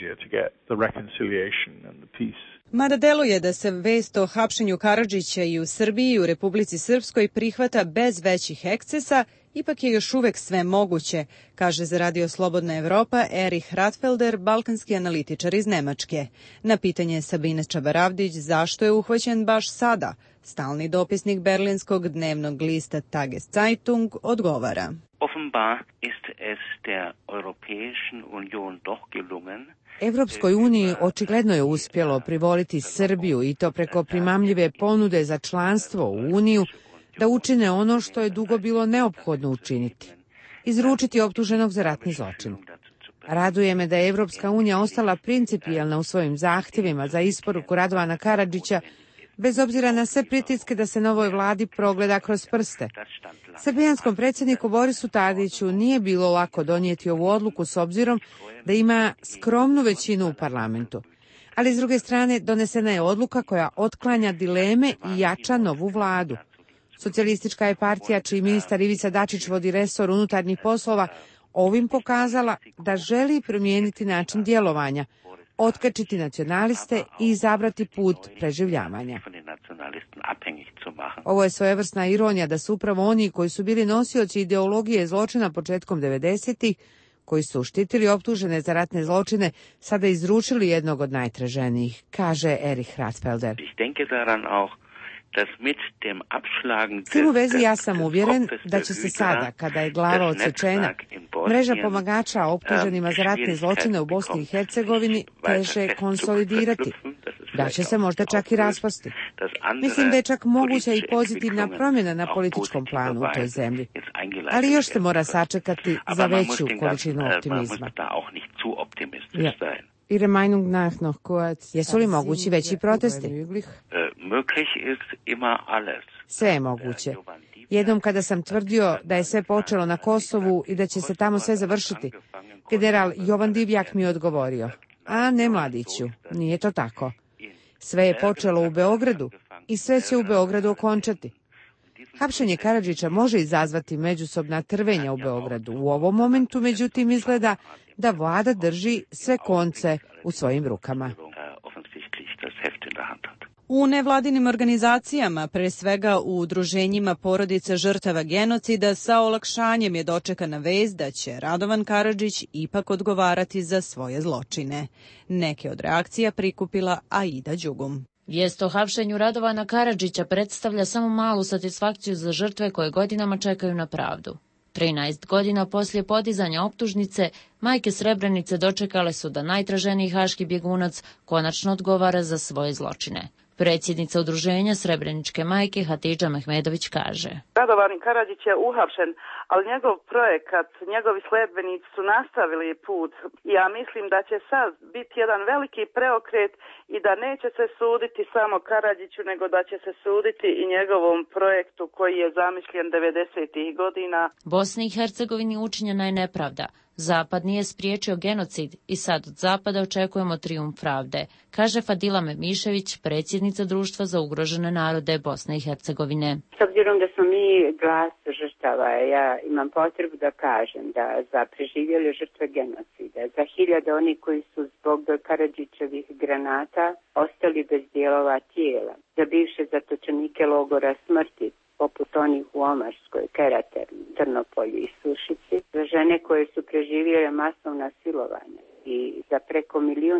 Mada deluje da se vest o hapšenju Karadžića i u Srbiji i u Republici Srpskoj prihvata bez većih ekscesa, ipak je još uvek sve moguće, kaže za Radio Slobodna Evropa Erich Ratfelder, balkanski analitičar iz Nemačke. Na pitanje Sabine Čabaravdić zašto je uhvaćen baš sada, stalni dopisnik berlinskog dnevnog lista Tageszeitung odgovara. Offenbar ist es der Europäischen Union doch gelungen, Evropskoj uniji očigledno je uspjelo privoliti Srbiju i to preko primamljive ponude za članstvo u Uniju da učine ono što je dugo bilo neophodno učiniti. Izručiti optuženog za ratni zločin. Raduje me da je Evropska unija ostala principijelna u svojim zahtjevima za isporuku Radovana Karadžića, bez obzira na sve pritiske da se novoj vladi progleda kroz prste. Srbijanskom predsjedniku Borisu Tadiću nije bilo lako donijeti ovu odluku s obzirom da ima skromnu većinu u parlamentu. Ali s druge strane donesena je odluka koja otklanja dileme i jača novu vladu. Socijalistička je partija, čiji ministar Ivica Dačić vodi resor unutarnjih poslova, ovim pokazala da želi promijeniti način djelovanja, otkačiti nacionaliste i izabrati put preživljavanja. Ovo je svojevrsna ironija da su upravo oni koji su bili nosioci ideologije zločina početkom 90-ih, koji su štitili optužene za ratne zločine, sada izručili jednog od najtraženijih, kaže Erich Ratfelder. S tim u vezi ja sam uvjeren da će se sada, kada je glava odsečena, mreža pomagača optuženima za ratne zločine u Bosni i Hercegovini teže konsolidirati, da će se možda čak i raspasti. Mislim da je čak moguća i pozitivna promjena na političkom planu u toj zemlji, ali još se mora sačekati za veću količinu optimizma. Ihre Meinung nach noch kurz. Jesu li mogući veći protesti? Sve je moguće. Jednom kada sam tvrdio da je sve počelo na Kosovu i da će se tamo sve završiti, general Jovan Divjak mi je odgovorio: a ne, Mladiću, nije to tako. Sve je počelo u Beogradu i sve će u Beogradu okončati. Hapšenje Karadžića može izazvati međusobna trvenja u Beogradu. U ovom momentu, međutim, izgleda da vlada drži sve konce u svojim rukama. U nevladinim organizacijama, pre svega u udruženjima porodica žrtava genocida, sa olakšanjem je dočekana vest da će Radovan Karadžić ipak odgovarati za svoje zločine. Neke od reakcija prikupila Aida Đugum. Vijest o hapšenju Radovana Karadžića predstavlja samo malu satisfakciju za žrtve koje godinama čekaju na pravdu. 13 godina poslije podizanja optužnice, majke Srebrenice dočekale su da najtraženiji haški bjegunac konačno odgovara za svoje zločine. Predsjednica udruženja Srebreničke majke Hatidža Mehmedović kaže: Radovan Karadžić je uhapšen, ali njegov projekat, njegovi sledbenici su nastavili put. Ja mislim da će sad biti jedan veliki preokret i da neće se suditi samo Karadžiću, nego da će se suditi i njegovom projektu koji je zamišljen 90-ih godina. Bosni i Hercegovini učinjena je nepravda. Zapad nije spriječio genocid i sad od Zapada očekujemo trijumf pravde, kaže Fadila Memišević, predsjednica Društva za ugrožene narode Bosne i Hercegovine. S obzirom da smo mi glas žrtava, ja imam potrebu da kažem da za preživjele žrtve genocida, za hiljade onih koji su zbog Karadžićevih granata ostali bez dijelova tijela, za bivše zatočenike logora smrti, poput onih u Omarskoj, Keraterni, Trnopolju i Sušici, za žene koje su preživjele masovna silovanja i za preko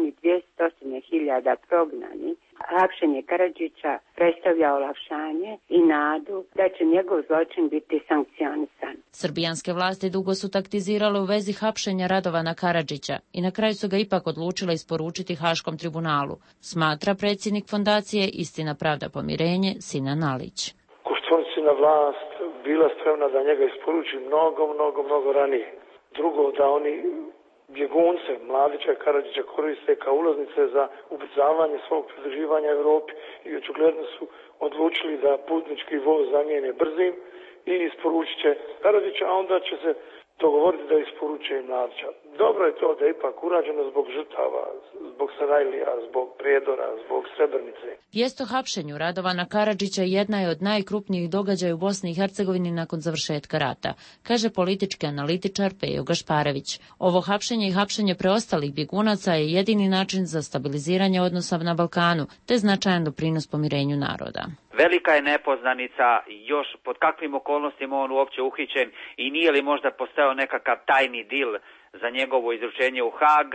1.200.000 prognani, hapšenje Karadžića predstavlja olakšanje i nadu da će njegov zločin biti sankcionisan. Srbijanske vlasti dugo su taktizirale u vezi hapšenja Radovana Karadžića i na kraju su ga ipak odlučile isporučiti Haškom tribunalu, smatra predsjednik fondacije Istina, pravda, pomirenje Sinan Alić. Koštunicina vlast bila spremna da njega isporuči mnogo ranije. Drugo, da oni bjegunce Mladića i Karadžića koriste kao ulaznice za ubrzavanje svog pridruživanja Europi i očigledno su odlučili da putnički voz zamijene brzim i isporučit će Karadžića, a onda će se dogovoriti da isporuče i Mladića. Dobro je to da je ipak urađeno zbog žrtava, zbog Sarajlija, zbog Prijedora, zbog Srebrenice. Vijest o hapšenju Radovana Karadžića jedna je od najkrupnijih događaja u Bosni i Hercegovini nakon završetka rata, kaže politički analitičar Pejo Gašparević. Ovo hapšenje i hapšenje preostalih bjegunaca je jedini način za stabiliziranje odnosa na Balkanu, te značajan doprinos pomirenju naroda. Velika je nepoznanica još pod kakvim okolnostima on uopće uhićen i nije li možda postojao nekakav tajni dil za njegovo izručenje u Hag,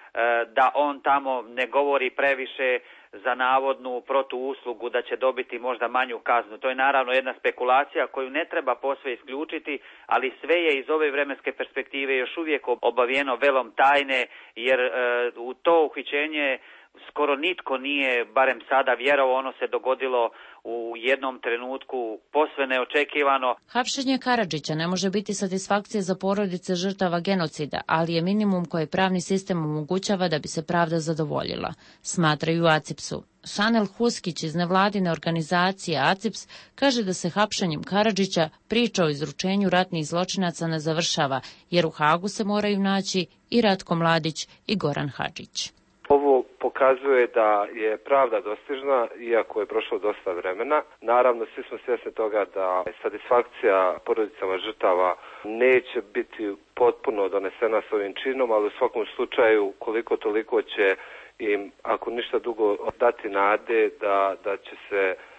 da on tamo ne govori previše za navodnu protuuslugu da će dobiti možda manju kaznu. To je naravno jedna spekulacija koju ne treba posve isključiti, ali sve je iz ove vremenske perspektive još uvijek obavijeno velom tajne, jer u to uhićenje skoro nitko nije, barem sada, vjerovao. Ono se dogodilo u jednom trenutku posve neočekivano. Hapšenje Karadžića ne može biti satisfakcija za porodice žrtava genocida, ali je minimum koje pravni sistem omogućava da bi se pravda zadovoljila, smatraju u ACIPS-u. Šanel Huskić iz nevladine organizacije ACIPS kaže da se hapšenjem Karadžića priča o izručenju ratnih zločinaca ne završava, jer u Hagu se moraju naći i Ratko Mladić i Goran Hadžić. Ovo pokazuje da je pravda dostižna, iako je prošlo dosta vremena. Naravno, svi smo svjesni toga da satisfakcija porodicama žrtava neće biti potpuno donesena s ovim činom, ali u svakom slučaju koliko toliko će im, ako ništa dugo, dati nade da će se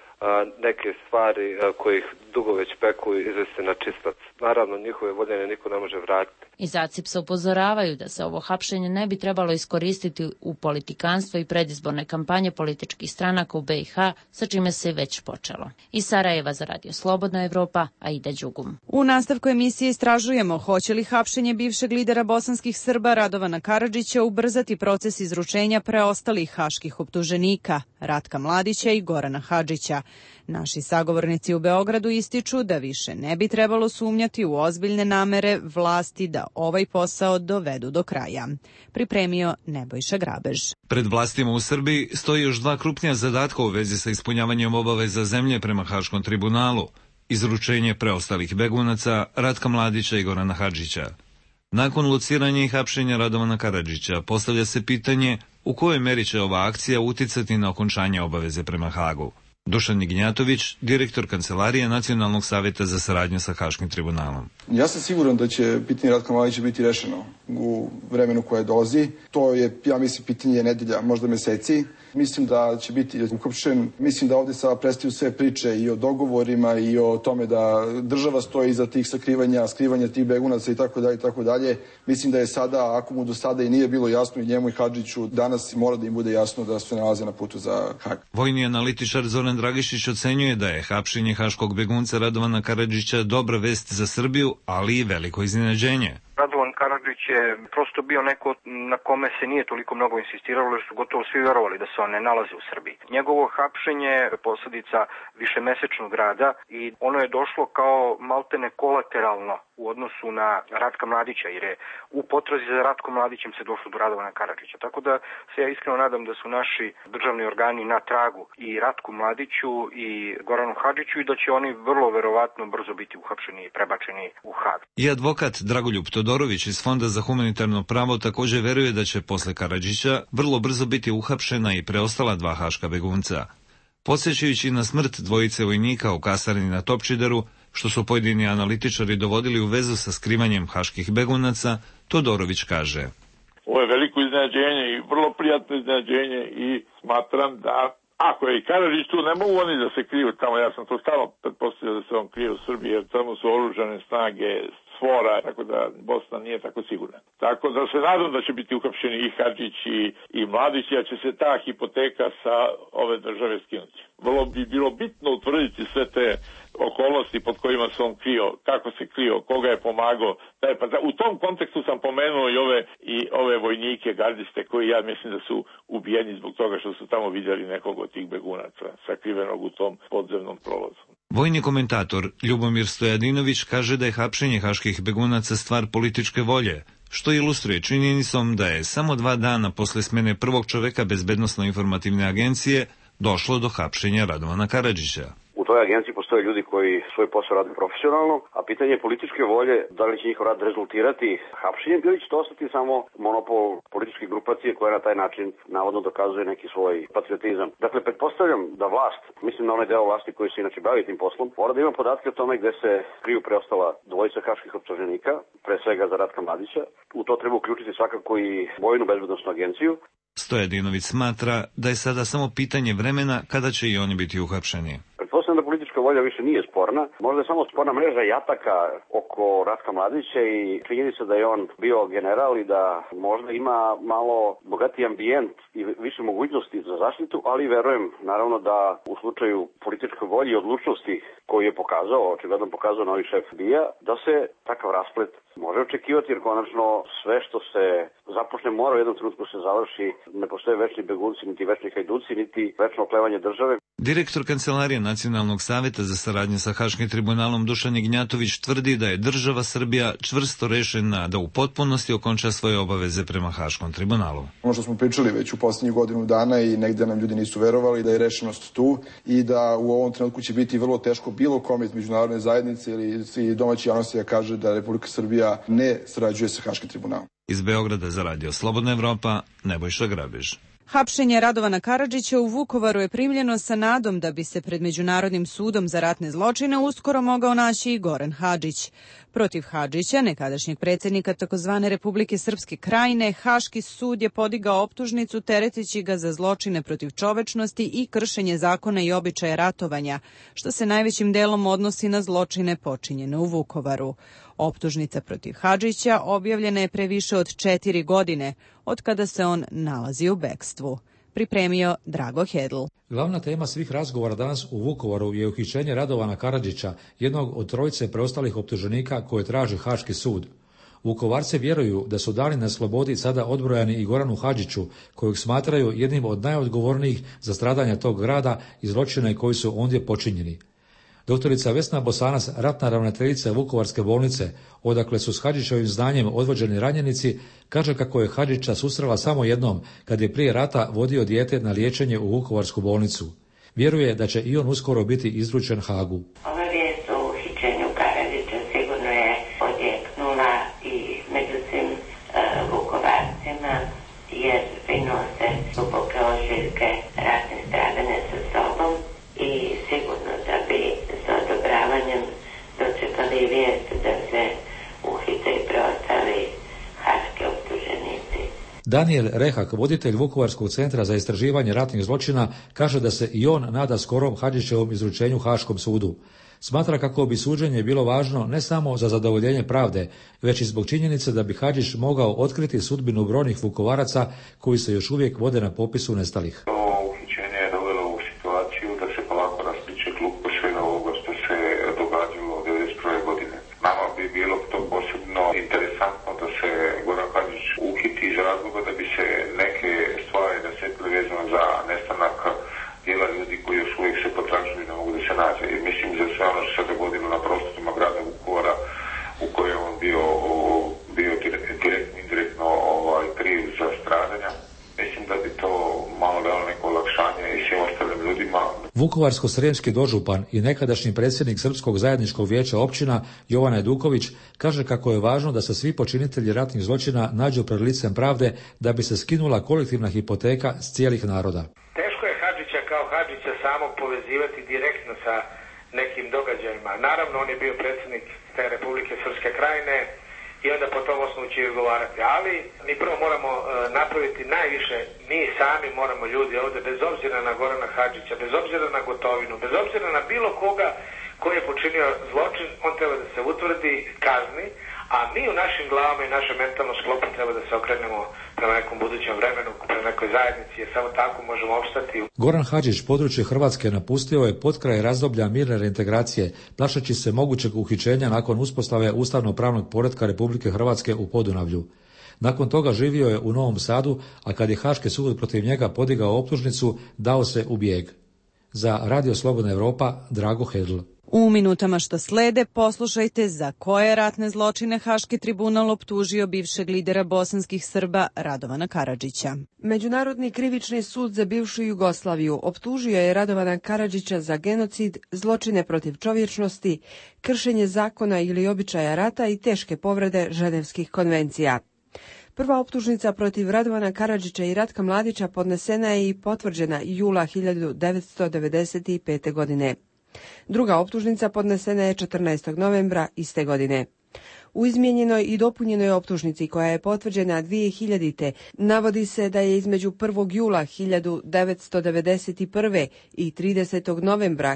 neke stvari koje ih dugo već peku izvesti na čistac. Naravno, njihove voljene niko ne može vratiti. Iz ACIPS-a upozoravaju da se ovo hapšenje ne bi trebalo iskoristiti u politikanstvo i predizborne kampanje političkih stranaka u BiH, sa čime se već počelo. Iz Sarajeva za Radio Slobodna Evropa, Aida Đugum. U nastavku emisije istražujemo hoće li hapšenje bivšeg lidera bosanskih Srba Radovana Karadžića ubrzati proces izručenja preostalih haških optuženika Ratka Mladića i Gorana Hadžića. Naši sagovornici u Beogradu ističu da više ne bi trebalo sumnjati u ozbiljne namere vlasti da ovaj posao dovedu do kraja. Pripremio Nebojša Grabež. Pred vlastima u Srbiji stoji još dva krupnija zadatka u vezi sa ispunjavanjem obaveza zemlje prema Haškom tribunalu. Izručenje preostalih begunaca Ratka Mladića i Gorana Hadžića. Nakon lociranja i hapšenja Radovana Karadžića postavlja se pitanje u kojoj meri će ova akcija uticati na okončanje obaveze prema Hagu. Dušan Ignjatović, direktor Kancelarije Nacionalnog savjeta za saradnju sa Haškim tribunalom. Ja sam siguran da će pitanje Ratka Mladića biti rešeno u vremenu koje dolazi. To je, ja mislim, pitanje nedelja, možda meseci. Mislim da će biti uhapšen. Mislim da ovdje sada prestaju sve priče i o dogovorima i o tome da država stoji iza tih skrivanja tih begunaca i tako dalje. Mislim da je sada, ako mu do sada i nije bilo jasno i njemu i Hadžiću, danas mora da im bude jasno da se nalaze na putu za Hag. Vojni analitičar Zoran Dragišić ocenjuje da je hapšenje haškog begunca Radovana Karadžića dobra vest za Srbiju, ali i veliko iznenađenje. Radovan Karadžić je prosto bio neko na kome se nije toliko mnogo insistiralo, jer su gotovo svi vjerovali da se on ne nalazi u Srbiji. Njegovo hapšenje je posljedica višemesečnog rada i ono je došlo kao maltene kolateralno u odnosu na Ratka Mladića, jer je u potrazi za Ratkom Mladićem se došlo do Radovana Karadžića. Tako da se ja iskreno nadam da su naši državni organi na tragu i Ratku Mladiću i Goranu Hadžiću i da će oni vrlo verovatno brzo biti uhapšeni i prebačeni u Hag. I advokat Dragoljub Todorović iz Fonda suda za humanitarno pravo također veruje da će posle Karadžića vrlo brzo biti uhapšena i preostala 2 haška begunca. Podsjećajući na smrt dvojice vojnika u kasarni na Topčideru, što su pojedini analitičari dovodili u vezu sa skrivanjem haških begunaca, Todorović kaže: Ovo je veliko iznenađenje i vrlo prijatno iznenađenje i smatram da ako je i Karadžić tu, ne mogu oni da se kriju tamo. Ja sam to stalno pretpostavio da se on krije u Srbiji, jer tamo su oružane snage SFOR-a, tako da Bosna nije tako sigurna. Tako da se nadam da će biti uhapšeni i Hadžić i Mladić, a će se ta hipoteka sa ove države skinuti. Vrlo bi bilo bitno utvrditi sve te okolnosti pod kojima se on krio, kako se krio, koga je pomagao. U tom kontekstu sam pomenuo i ove vojnike, gardiste, koji ja mislim da su ubijeni zbog toga što su tamo vidjeli nekog od tih begunaca sakrivenog u tom podzemnom prolazu. Vojni komentator Ljubomir Stojadinović kaže da je hapšenje haških begunaca stvar političke volje, što ilustruje činjenicom da je samo 2 dana posle smene prvog čoveka Bezbednosno-informativne agencije došlo do hapšenja Radovana Karadžića. U toj agenciji postoje ljudi koji svoj posao rade profesionalno, a pitanje političke volje, da li će njihov rad rezultirati hapšenjem ili će to ostati samo monopol političke grupacije koja na taj način navodno dokazuje neki svoj patriotizam. Dakle, pretpostavljam da vlast, mislim na onaj deo vlasti koji se inače bavi tim poslom, mora da ima podatke o tome gde se kriju preostala dvojica haških optuženika, pre svega za Ratka Mladića. U to treba uključiti svakako i Vojnu bezbednosnu agenciju. Stojadinović smatra da je sada samo pitanje vremena kada će i oni biti uhapšeni. Pretpostavljam da politička volja više nije sporna. Možda je samo sporna mreža jataka oko Ratka Mladića i činjenica da je on bio general i da možda ima malo bogatiji ambijent i više mogućnosti za zaštitu, ali verujem naravno da u slučaju političke volje i odlučnosti koju je pokazao, očigledno pokazao novi šef BIA, da se takav rasplet može očekivati, jer konačno sve što se započne mora u jednom trenutku se završi. Ne postoje večni begunci, niti večni hajduci, niti večno oklevanje države. Direktor Kancelarije Nacionalnog saveta za saradnju sa Haškim tribunalom Dušan Ignjatović tvrdi da je država Srbija čvrsto rešena da u potpunosti okonča svoje obaveze prema Haškom tribunalu. Ono što smo pričali već u posljednjih godinu dana i negde nam ljudi nisu verovali da je rešenost tu i da u ovom trenutku će biti vrlo teško bilo kome iz međunarodne zajednice ili domaći javnosti da kaže da Republika Srbija ne sarađuje sa Haškim tribunalom. Iz Beograda za radio Slobodna Evropa, Nebojša Grabež. Hapšenje Radovana Karadžića u Vukovaru je primljeno sa nadom da bi se pred Međunarodnim sudom za ratne zločine uskoro mogao naći i Goran Hadžić. Protiv Hadžića, nekadašnjeg predsjednika takozvane Republike Srpske Krajine, Haški sud je podigao optužnicu tereteći ga za zločine protiv čovečnosti i kršenje zakona i običaja ratovanja, što se najvećim delom odnosi na zločine počinjene u Vukovaru. Optužnica protiv Hadžića objavljena je pre više od 4 godine, od kada se on nalazi u bekstvu. Pripremio Drago Hedl. Glavna tema svih razgovora danas u Vukovaru je uhićenje Radovana Karadžića, jednog od trojice preostalih optuženika koje traži Haški sud. Vukovarci vjeruju da su dani na slobodi sada odbrojani i Goranu Hadžiću, kojeg smatraju jednim od najodgovornijih za stradanja tog grada i zločine koji su ondje počinjeni. Doktorica Vesna Bosanac, ratna ravnateljica Vukovarske bolnice, odakle su s Hadžićevim znanjem odvođeni ranjenici, kaže kako je Hadžića susrela samo jednom, kad je prije rata vodio dijete na liječenje u Vukovarsku bolnicu. Vjeruje da će i on uskoro biti izručen Hagu. Ova vijest o uhićenju Karadžića sigurno je odjeknula i među svim Vukovarcima, jer prinose duboke ožiljke ratne stradanja sa sobom i sigurno da bi sa odobravanjem dočekali vijest da se uhite i preostali haški optuženici. Daniel Rehak, voditelj Vukovarskog centra za istraživanje ratnih zločina, kaže da se i on nada skorom Hadžićevom izručenju Haškom sudu. Smatra kako bi suđenje bilo važno ne samo za zadovoljenje pravde, već i zbog činjenice da bi Hadžić mogao otkriti sudbinu brojnih Vukovaraca koji se još uvijek vode na popisu nestalih. Interesantno da se Goran Hadžić uhiti iz razloga da bi se neke stvari nasetile vezano za nestanak dijela ljudi koji još uvijek se potražuju i ne mogu da se nađe. I mislim za sve ono što se dogodilo na prostorima grada Vukovara u kojem on bio direktno, indirektno kriv za stradanja. Mislim da bi to malo dalo neko olakšanje i svim ostalim ljudima. Vukovarsko-srijemski dožupan i nekadašnji predsjednik Srpskog zajedničkog vijeća općina Jovan Ajduković kaže kako je važno da se svi počinitelji ratnih zločina nađu pred licem pravde da bi se skinula kolektivna hipoteka s cijelih naroda. Teško je Hadžića kao Hadžića samog povezivati direktno sa nekim događajima. Naravno, on je bio predsjednik te Republike Srpske Krajine i onda po tom osnovu će odgovarati. Ali mi prvo moramo napraviti najviše, mi sami moramo ljudi ovdje, bez obzira na Gorana Hadžića, bez obzira na Gotovinu, bez obzira na bilo koga koji je počinio zločin, on treba da se utvrdi, kazni, a mi u našim glavama i našem mentalnom sklopu treba da se okrenemo prema nekom budućem vremenu, prema nekoj zajednici, jer samo tako možemo opstati. Goran Hadžić područje Hrvatske napustio je potkraj razdoblja mirne reintegracije, plašeći se mogućeg uhićenja nakon uspostave ustavno-pravnog poretka Republike Hrvatske u Podunavlju. Nakon toga živio je u Novom Sadu, a kad je Haški sud protiv njega podigao optužnicu, dao se u bijeg. Za Radio Slobodna Evropa, Drago Hedl. U minutama što slede poslušajte za koje ratne zločine Haški tribunal optužio bivšeg lidera bosanskih Srba Radovana Karadžića. Međunarodni krivični sud za bivšu Jugoslaviju optužio je Radovana Karadžića za genocid, zločine protiv čovječnosti, kršenje zakona ili običaja rata i teške povrede Ženevskih konvencija. Prva optužnica protiv Radovana Karadžića i Ratka Mladića podnesena je i potvrđena jula 1995. godine. Druga optužnica podnesena je 14. novembra iste godine. U izmijenjenoj i dopunjenoj optužnici koja je potvrđena 2000. navodi se da je između 1. jula 1991. i 30. novembra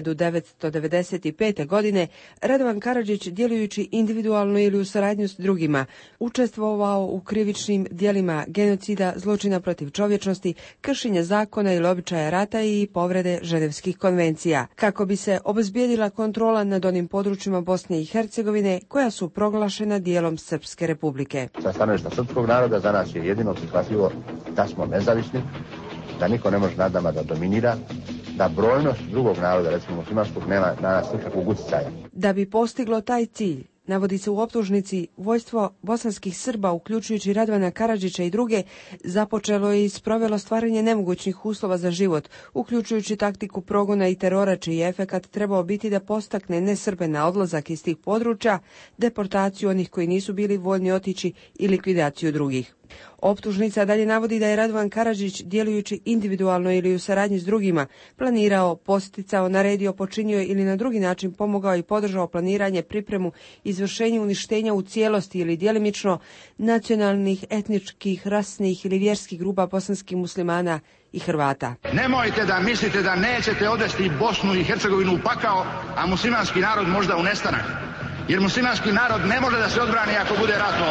1995. godine Radovan Karadžić, djelujući individualno ili u saradnju s drugima, učestvovao u krivičnim djelima genocida, zločina protiv čovječnosti, kršenja zakona ili običaja rata i povrede Ženevskih konvencija, kako bi se obezbijedila kontrola nad onim područjima Bosne i Hercegovine koja su proglašena dijelom Srpske republike. Sa stanovišta srpskog naroda za nas je jedino prihvatljivo da smo nezavisni, da niko ne može nad nama da dominira, da brojnost drugog naroda, recimo muslimanskog, nema na nas nikakvog utjecaja. Da bi postiglo taj cilj, navodi se u optužnici, vojstvo bosanskih Srba, uključujući Radovana Karadžića i druge, započelo je i sprovelo stvaranje nemogućnih uslova za život, uključujući taktiku progona i terora, čiji je efekat trebao biti da postakne nesrbe na odlazak iz tih područja, deportaciju onih koji nisu bili voljni otići i likvidaciju drugih. Optužnica dalje navodi da je Radovan Karadžić, djelujući individualno ili u saradnji s drugima, planirao, posticao, naredio, počinio ili na drugi način pomogao i podržao planiranje, pripremu, izvršenje uništenja u cijelosti ili djelimično nacionalnih, etničkih, rasnih ili vjerskih grupa bosanskih muslimana i Hrvata. Nemojte da mislite da nećete odvesti Bosnu i Hercegovinu u pakao, a muslimanski narod možda u nestanak. Jer muslimanski narod ne može da se odbrani ako bude ratno.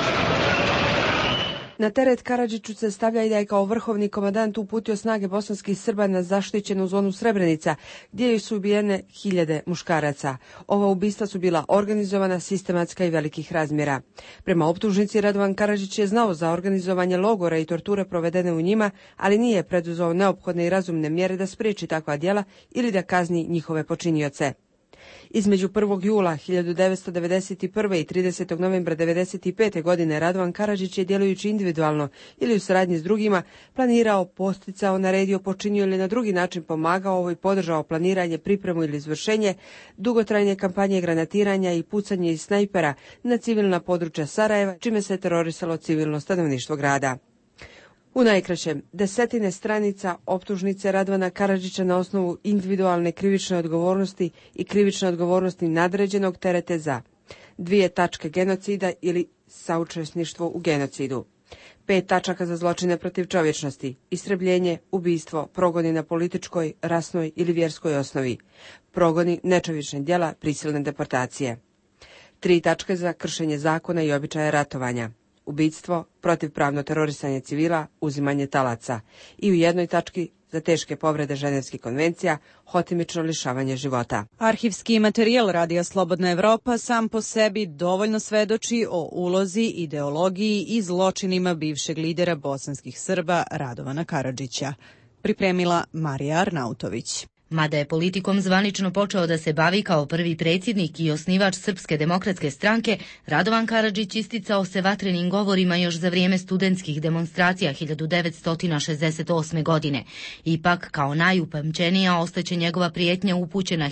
Na teret Karadžiću se stavlja i da je kao vrhovni komandant uputio snage bosanskih Srba na zaštićenu zonu Srebrenica, gdje su ubijene hiljade muškaraca. Ova ubistva su bila organizovana, sistematska i velikih razmjera. Prema optužnici, Radovan Karadžić je znao za organizovanje logora i torture provedene u njima, ali nije preduzeo neophodne i razumne mjere da spriječi takva djela ili da kazni njihove počinioce. Između 1. jula 1991. i 30. novembra 1995. godine Radovan Karadžić je, djelujući individualno ili u saradnji s drugima, planirao, posticao, naredio, počinio ili na drugi način pomagao i podržao planiranje, pripremu ili izvršenje dugotrajne kampanje granatiranja i pucanje iz snajpera na civilna područja Sarajeva, čime se terorisalo civilno stanovništvo grada. U najkraćem, desetine stranica optužnice Radovana Karadžića na osnovu individualne krivične odgovornosti i krivične odgovornosti nadređenog terete za 2 tačke genocida ili saučesništvo u genocidu, 5 tačaka za zločine protiv čovječnosti, istrebljenje, ubistvo, progoni na političkoj, rasnoj ili vjerskoj osnovi, progoni, nečovječne djela, prisilne deportacije, 3 tačke za kršenje zakona i običaja ratovanja, ubistvo, protivpravno terorisanje civila, uzimanje talaca i u 1 tački za teške povrede Ženevskih konvencija, hotimično lišavanje života. Arhivski materijal Radija Slobodna Evropa sam po sebi dovoljno svedoči o ulozi, ideologiji i zločinima bivšeg lidera bosanskih Srba Radovana Karadžića. Pripremila Marija Arnautović. Mada je politikom zvanično počeo da se bavi kao prvi predsjednik i osnivač Srpske demokratske stranke, Radovan Karadžić isticao se vatrenim govorima još za vrijeme studentskih demonstracija 1968. godine. Ipak, kao najupamćenija ostaće njegova prijetnja upućena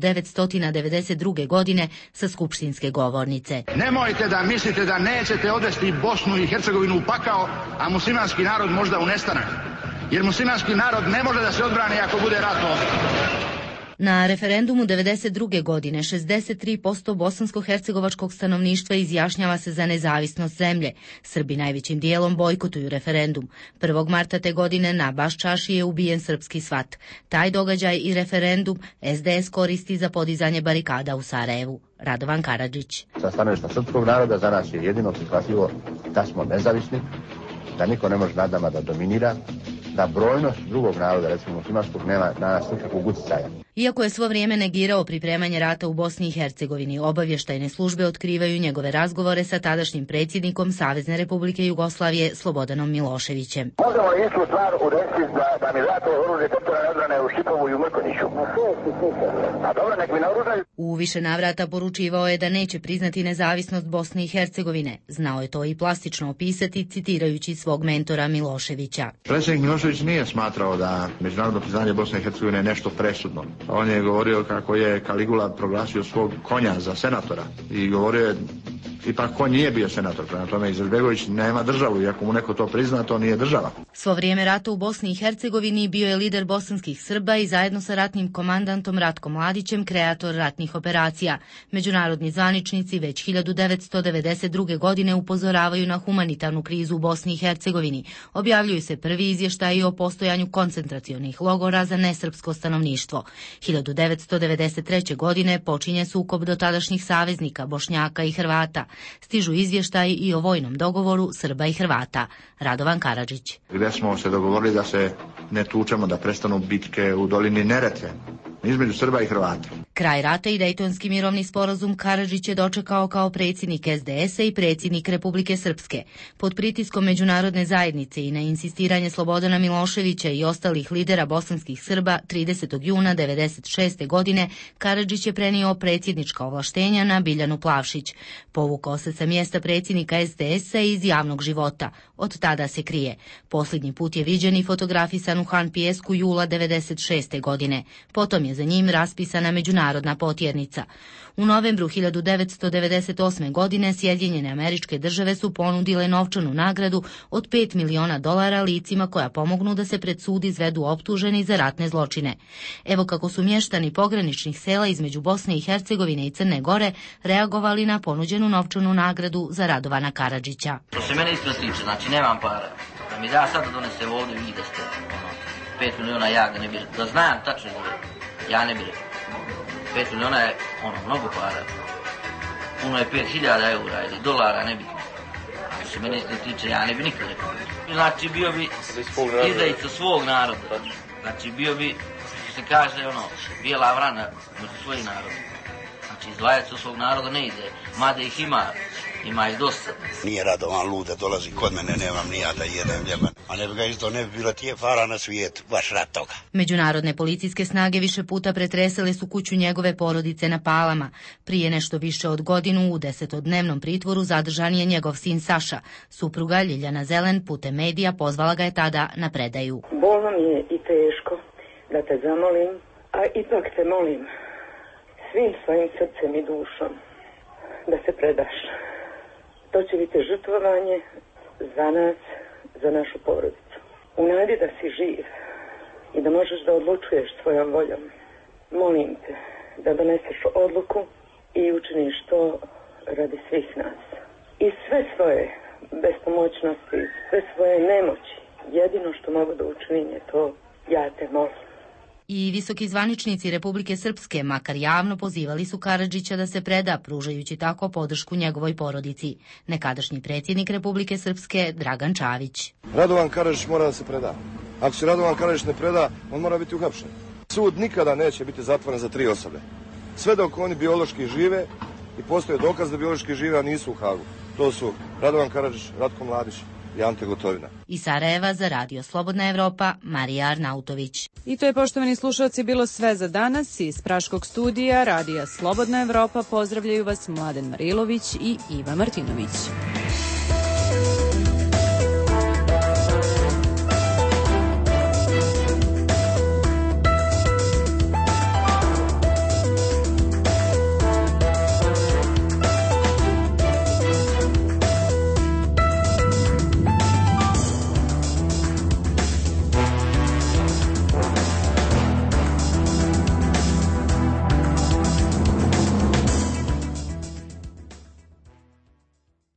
1992. godine sa skupštinske govornice. Nemojte da mislite da nećete odvesti Bosnu i Hercegovinu u pakao, a muslimanski narod možda u nestanak. Jer muslimanski narod ne može da se odbrani ako bude rat ovdje. Na referendumu 1992. godine 63% bosansko-hercegovačkog stanovništva izjašnjava se za nezavisnost zemlje. Srbi najvećim dijelom bojkotuju referendum. 1. marta te godine na Baščaši je ubijen srpski svat. Taj događaj i referendum SDS koristi za podizanje barikada u Sarajevu. Radovan Karadžić. Sa stanovišta srpskog naroda za nas je jedino prihvatljivo da smo nezavisni, da niko ne može nad nama da dominira, da brojnost drugog naroda, recimo muslimanskog, nema na nas nikakvog utjecaja. Iako je svo vrijeme negirao pripremanje rata u Bosni i Hercegovini, obavještajne službe otkrivaju njegove razgovore sa tadašnjim predsjednikom Savezne Republike Jugoslavije Slobodanom Miloševićem. Možemo li istu stvar udesiti da mi date oružje teritorijalne odbrane u Šipovu i u Mrkonjiću? A dobro, nek mi naoružaju. U više navrata poručivao je da neće priznati nezavisnost Bosne i Hercegovine. Znao je to i plastično opisati, citirajući svog mentora Miloševića. Predsjednik Milošević nije smatrao da međunarodno priznanje Bosne i Hercegovine je nešto presudno. On je govorio kako je Kaligula proglasio svog konja za senatora i govorio je ipak konj nije bio senator, prema tome Izetbegović nema državu, iako mu neko to prizna, to nije država. Svo vrijeme rata u Bosni i Hercegovini bio je lider bosanskih Srba i zajedno sa ratnim komandantom Ratkom Mladićem kreator ratnih operacija. Međunarodni zvaničnici već 1992. godine upozoravaju na humanitarnu krizu u Bosni i Hercegovini. Objavljuju se prvi izvještaji o postojanju koncentracionih logora za nesrpsko stanovništvo. 1993. godine počinje sukob dotadašnjih saveznika Bošnjaka i Hrvata. Stižu izvještaji i o vojnom dogovoru Srba i Hrvata. Radovan Karadžić. Gdje smo se dogovorili da se ne tučemo, da prestanu bitke u dolini Neretve između Srba i Hrvata. Kraj rata i Dejtonski mirovni sporazum Karadžić je dočekao kao predsjednik SDS-a i predsjednik Republike Srpske. Pod pritiskom međunarodne zajednice i na insistiranje Slobodana Miloševića i ostalih lidera bosanskih Srba 30. juna 1996. godine Karadžić je prenio predsjednička ovlaštenja na Biljanu Plavšić. Povukao se sa mjesta predsjednika SDS-a iz javnog života. Od tada se krije. Posljednji put je viđen i fotografisan u Han Pijesku jula 1996. godine. Potom je za njim raspisana međunarodna potjernica. U novembru 1998. godine Sjedinjene Američke Države su ponudile novčanu nagradu od $5 miliona licima koja pomognu da se pred sud izvedu optuženi za ratne zločine. Evo kako su mještani pograničnih sela između Bosne i Hercegovine i Crne Gore reagovali na ponuđenu novčanu nagradu za Radovana Karadžića. To se mene isto tiče, znači nemam para. Da mi da sad da donesem ovdje i da ste 5 miliona ja ga ne bi, da znam tačno ja ne bi rekao. 5 miliona je mnogo para. Puno je 5.000 eura ili dolara, ne bi. Što se mene isto tiče, ja ne bi nikad rekao. Znači bio bi izdajica svog naroda. Znači bio bi, što se kaže, bijela vrana među svojih naroda. Znači izdvajac svog naroda ne ide, mada ih ima ih dosta. Nije Radovan lud da dolazi kod mene, nemam ni ja da jedem ljeban. A ne bi ga isto, ne bi bilo tije para na svijetu, baš rat toga. Međunarodne policijske snage više puta pretresale su kuću njegove porodice na Palama. Prije nešto više od godinu u 10-dnevnom pritvoru zadržan je njegov sin Saša. Supruga Ljiljana Zelen putem medija pozvala ga je tada na predaju. Bolno mi je i teško da te zamolim, a ipak te molim svim svojim srcem i dušom da se predaš. To će biti žrtvovanje za nas, za našu porodicu. U nadi da si živ i da možeš da odlučuješ svojom voljom. Molim te da doneseš odluku i učiniš to radi svih nas. I sve svoje bespomoćnosti, sve svoje nemoći, jedino što mogu da učinim je to, ja te molim. I visoki zvaničnici Republike Srpske, makar javno, pozivali su Karadžića da se preda, pružajući tako podršku njegovoj porodici. Nekadašnji predsjednik Republike Srpske, Dragan Čavić. Radovan Karadžić mora da se preda. Ako se Radovan Karadžić ne preda, on mora biti uhapšen. Sud nikada neće biti zatvoren za 3 osobe. Sve dok oni biološki žive i postoje dokaz da biološki žive, a nisu u Hagu. To su Radovan Karadžić, Ratko Mladić i Ante Gotovina. Iz Sarajeva za Radio Slobodna Evropa, Marija Arnautović. I to je, poštovani slušalci, bilo sve za danas. Iz Praškog studija Radija Slobodna Evropa pozdravljaju vas Mladen Marilović i Iva Martinović.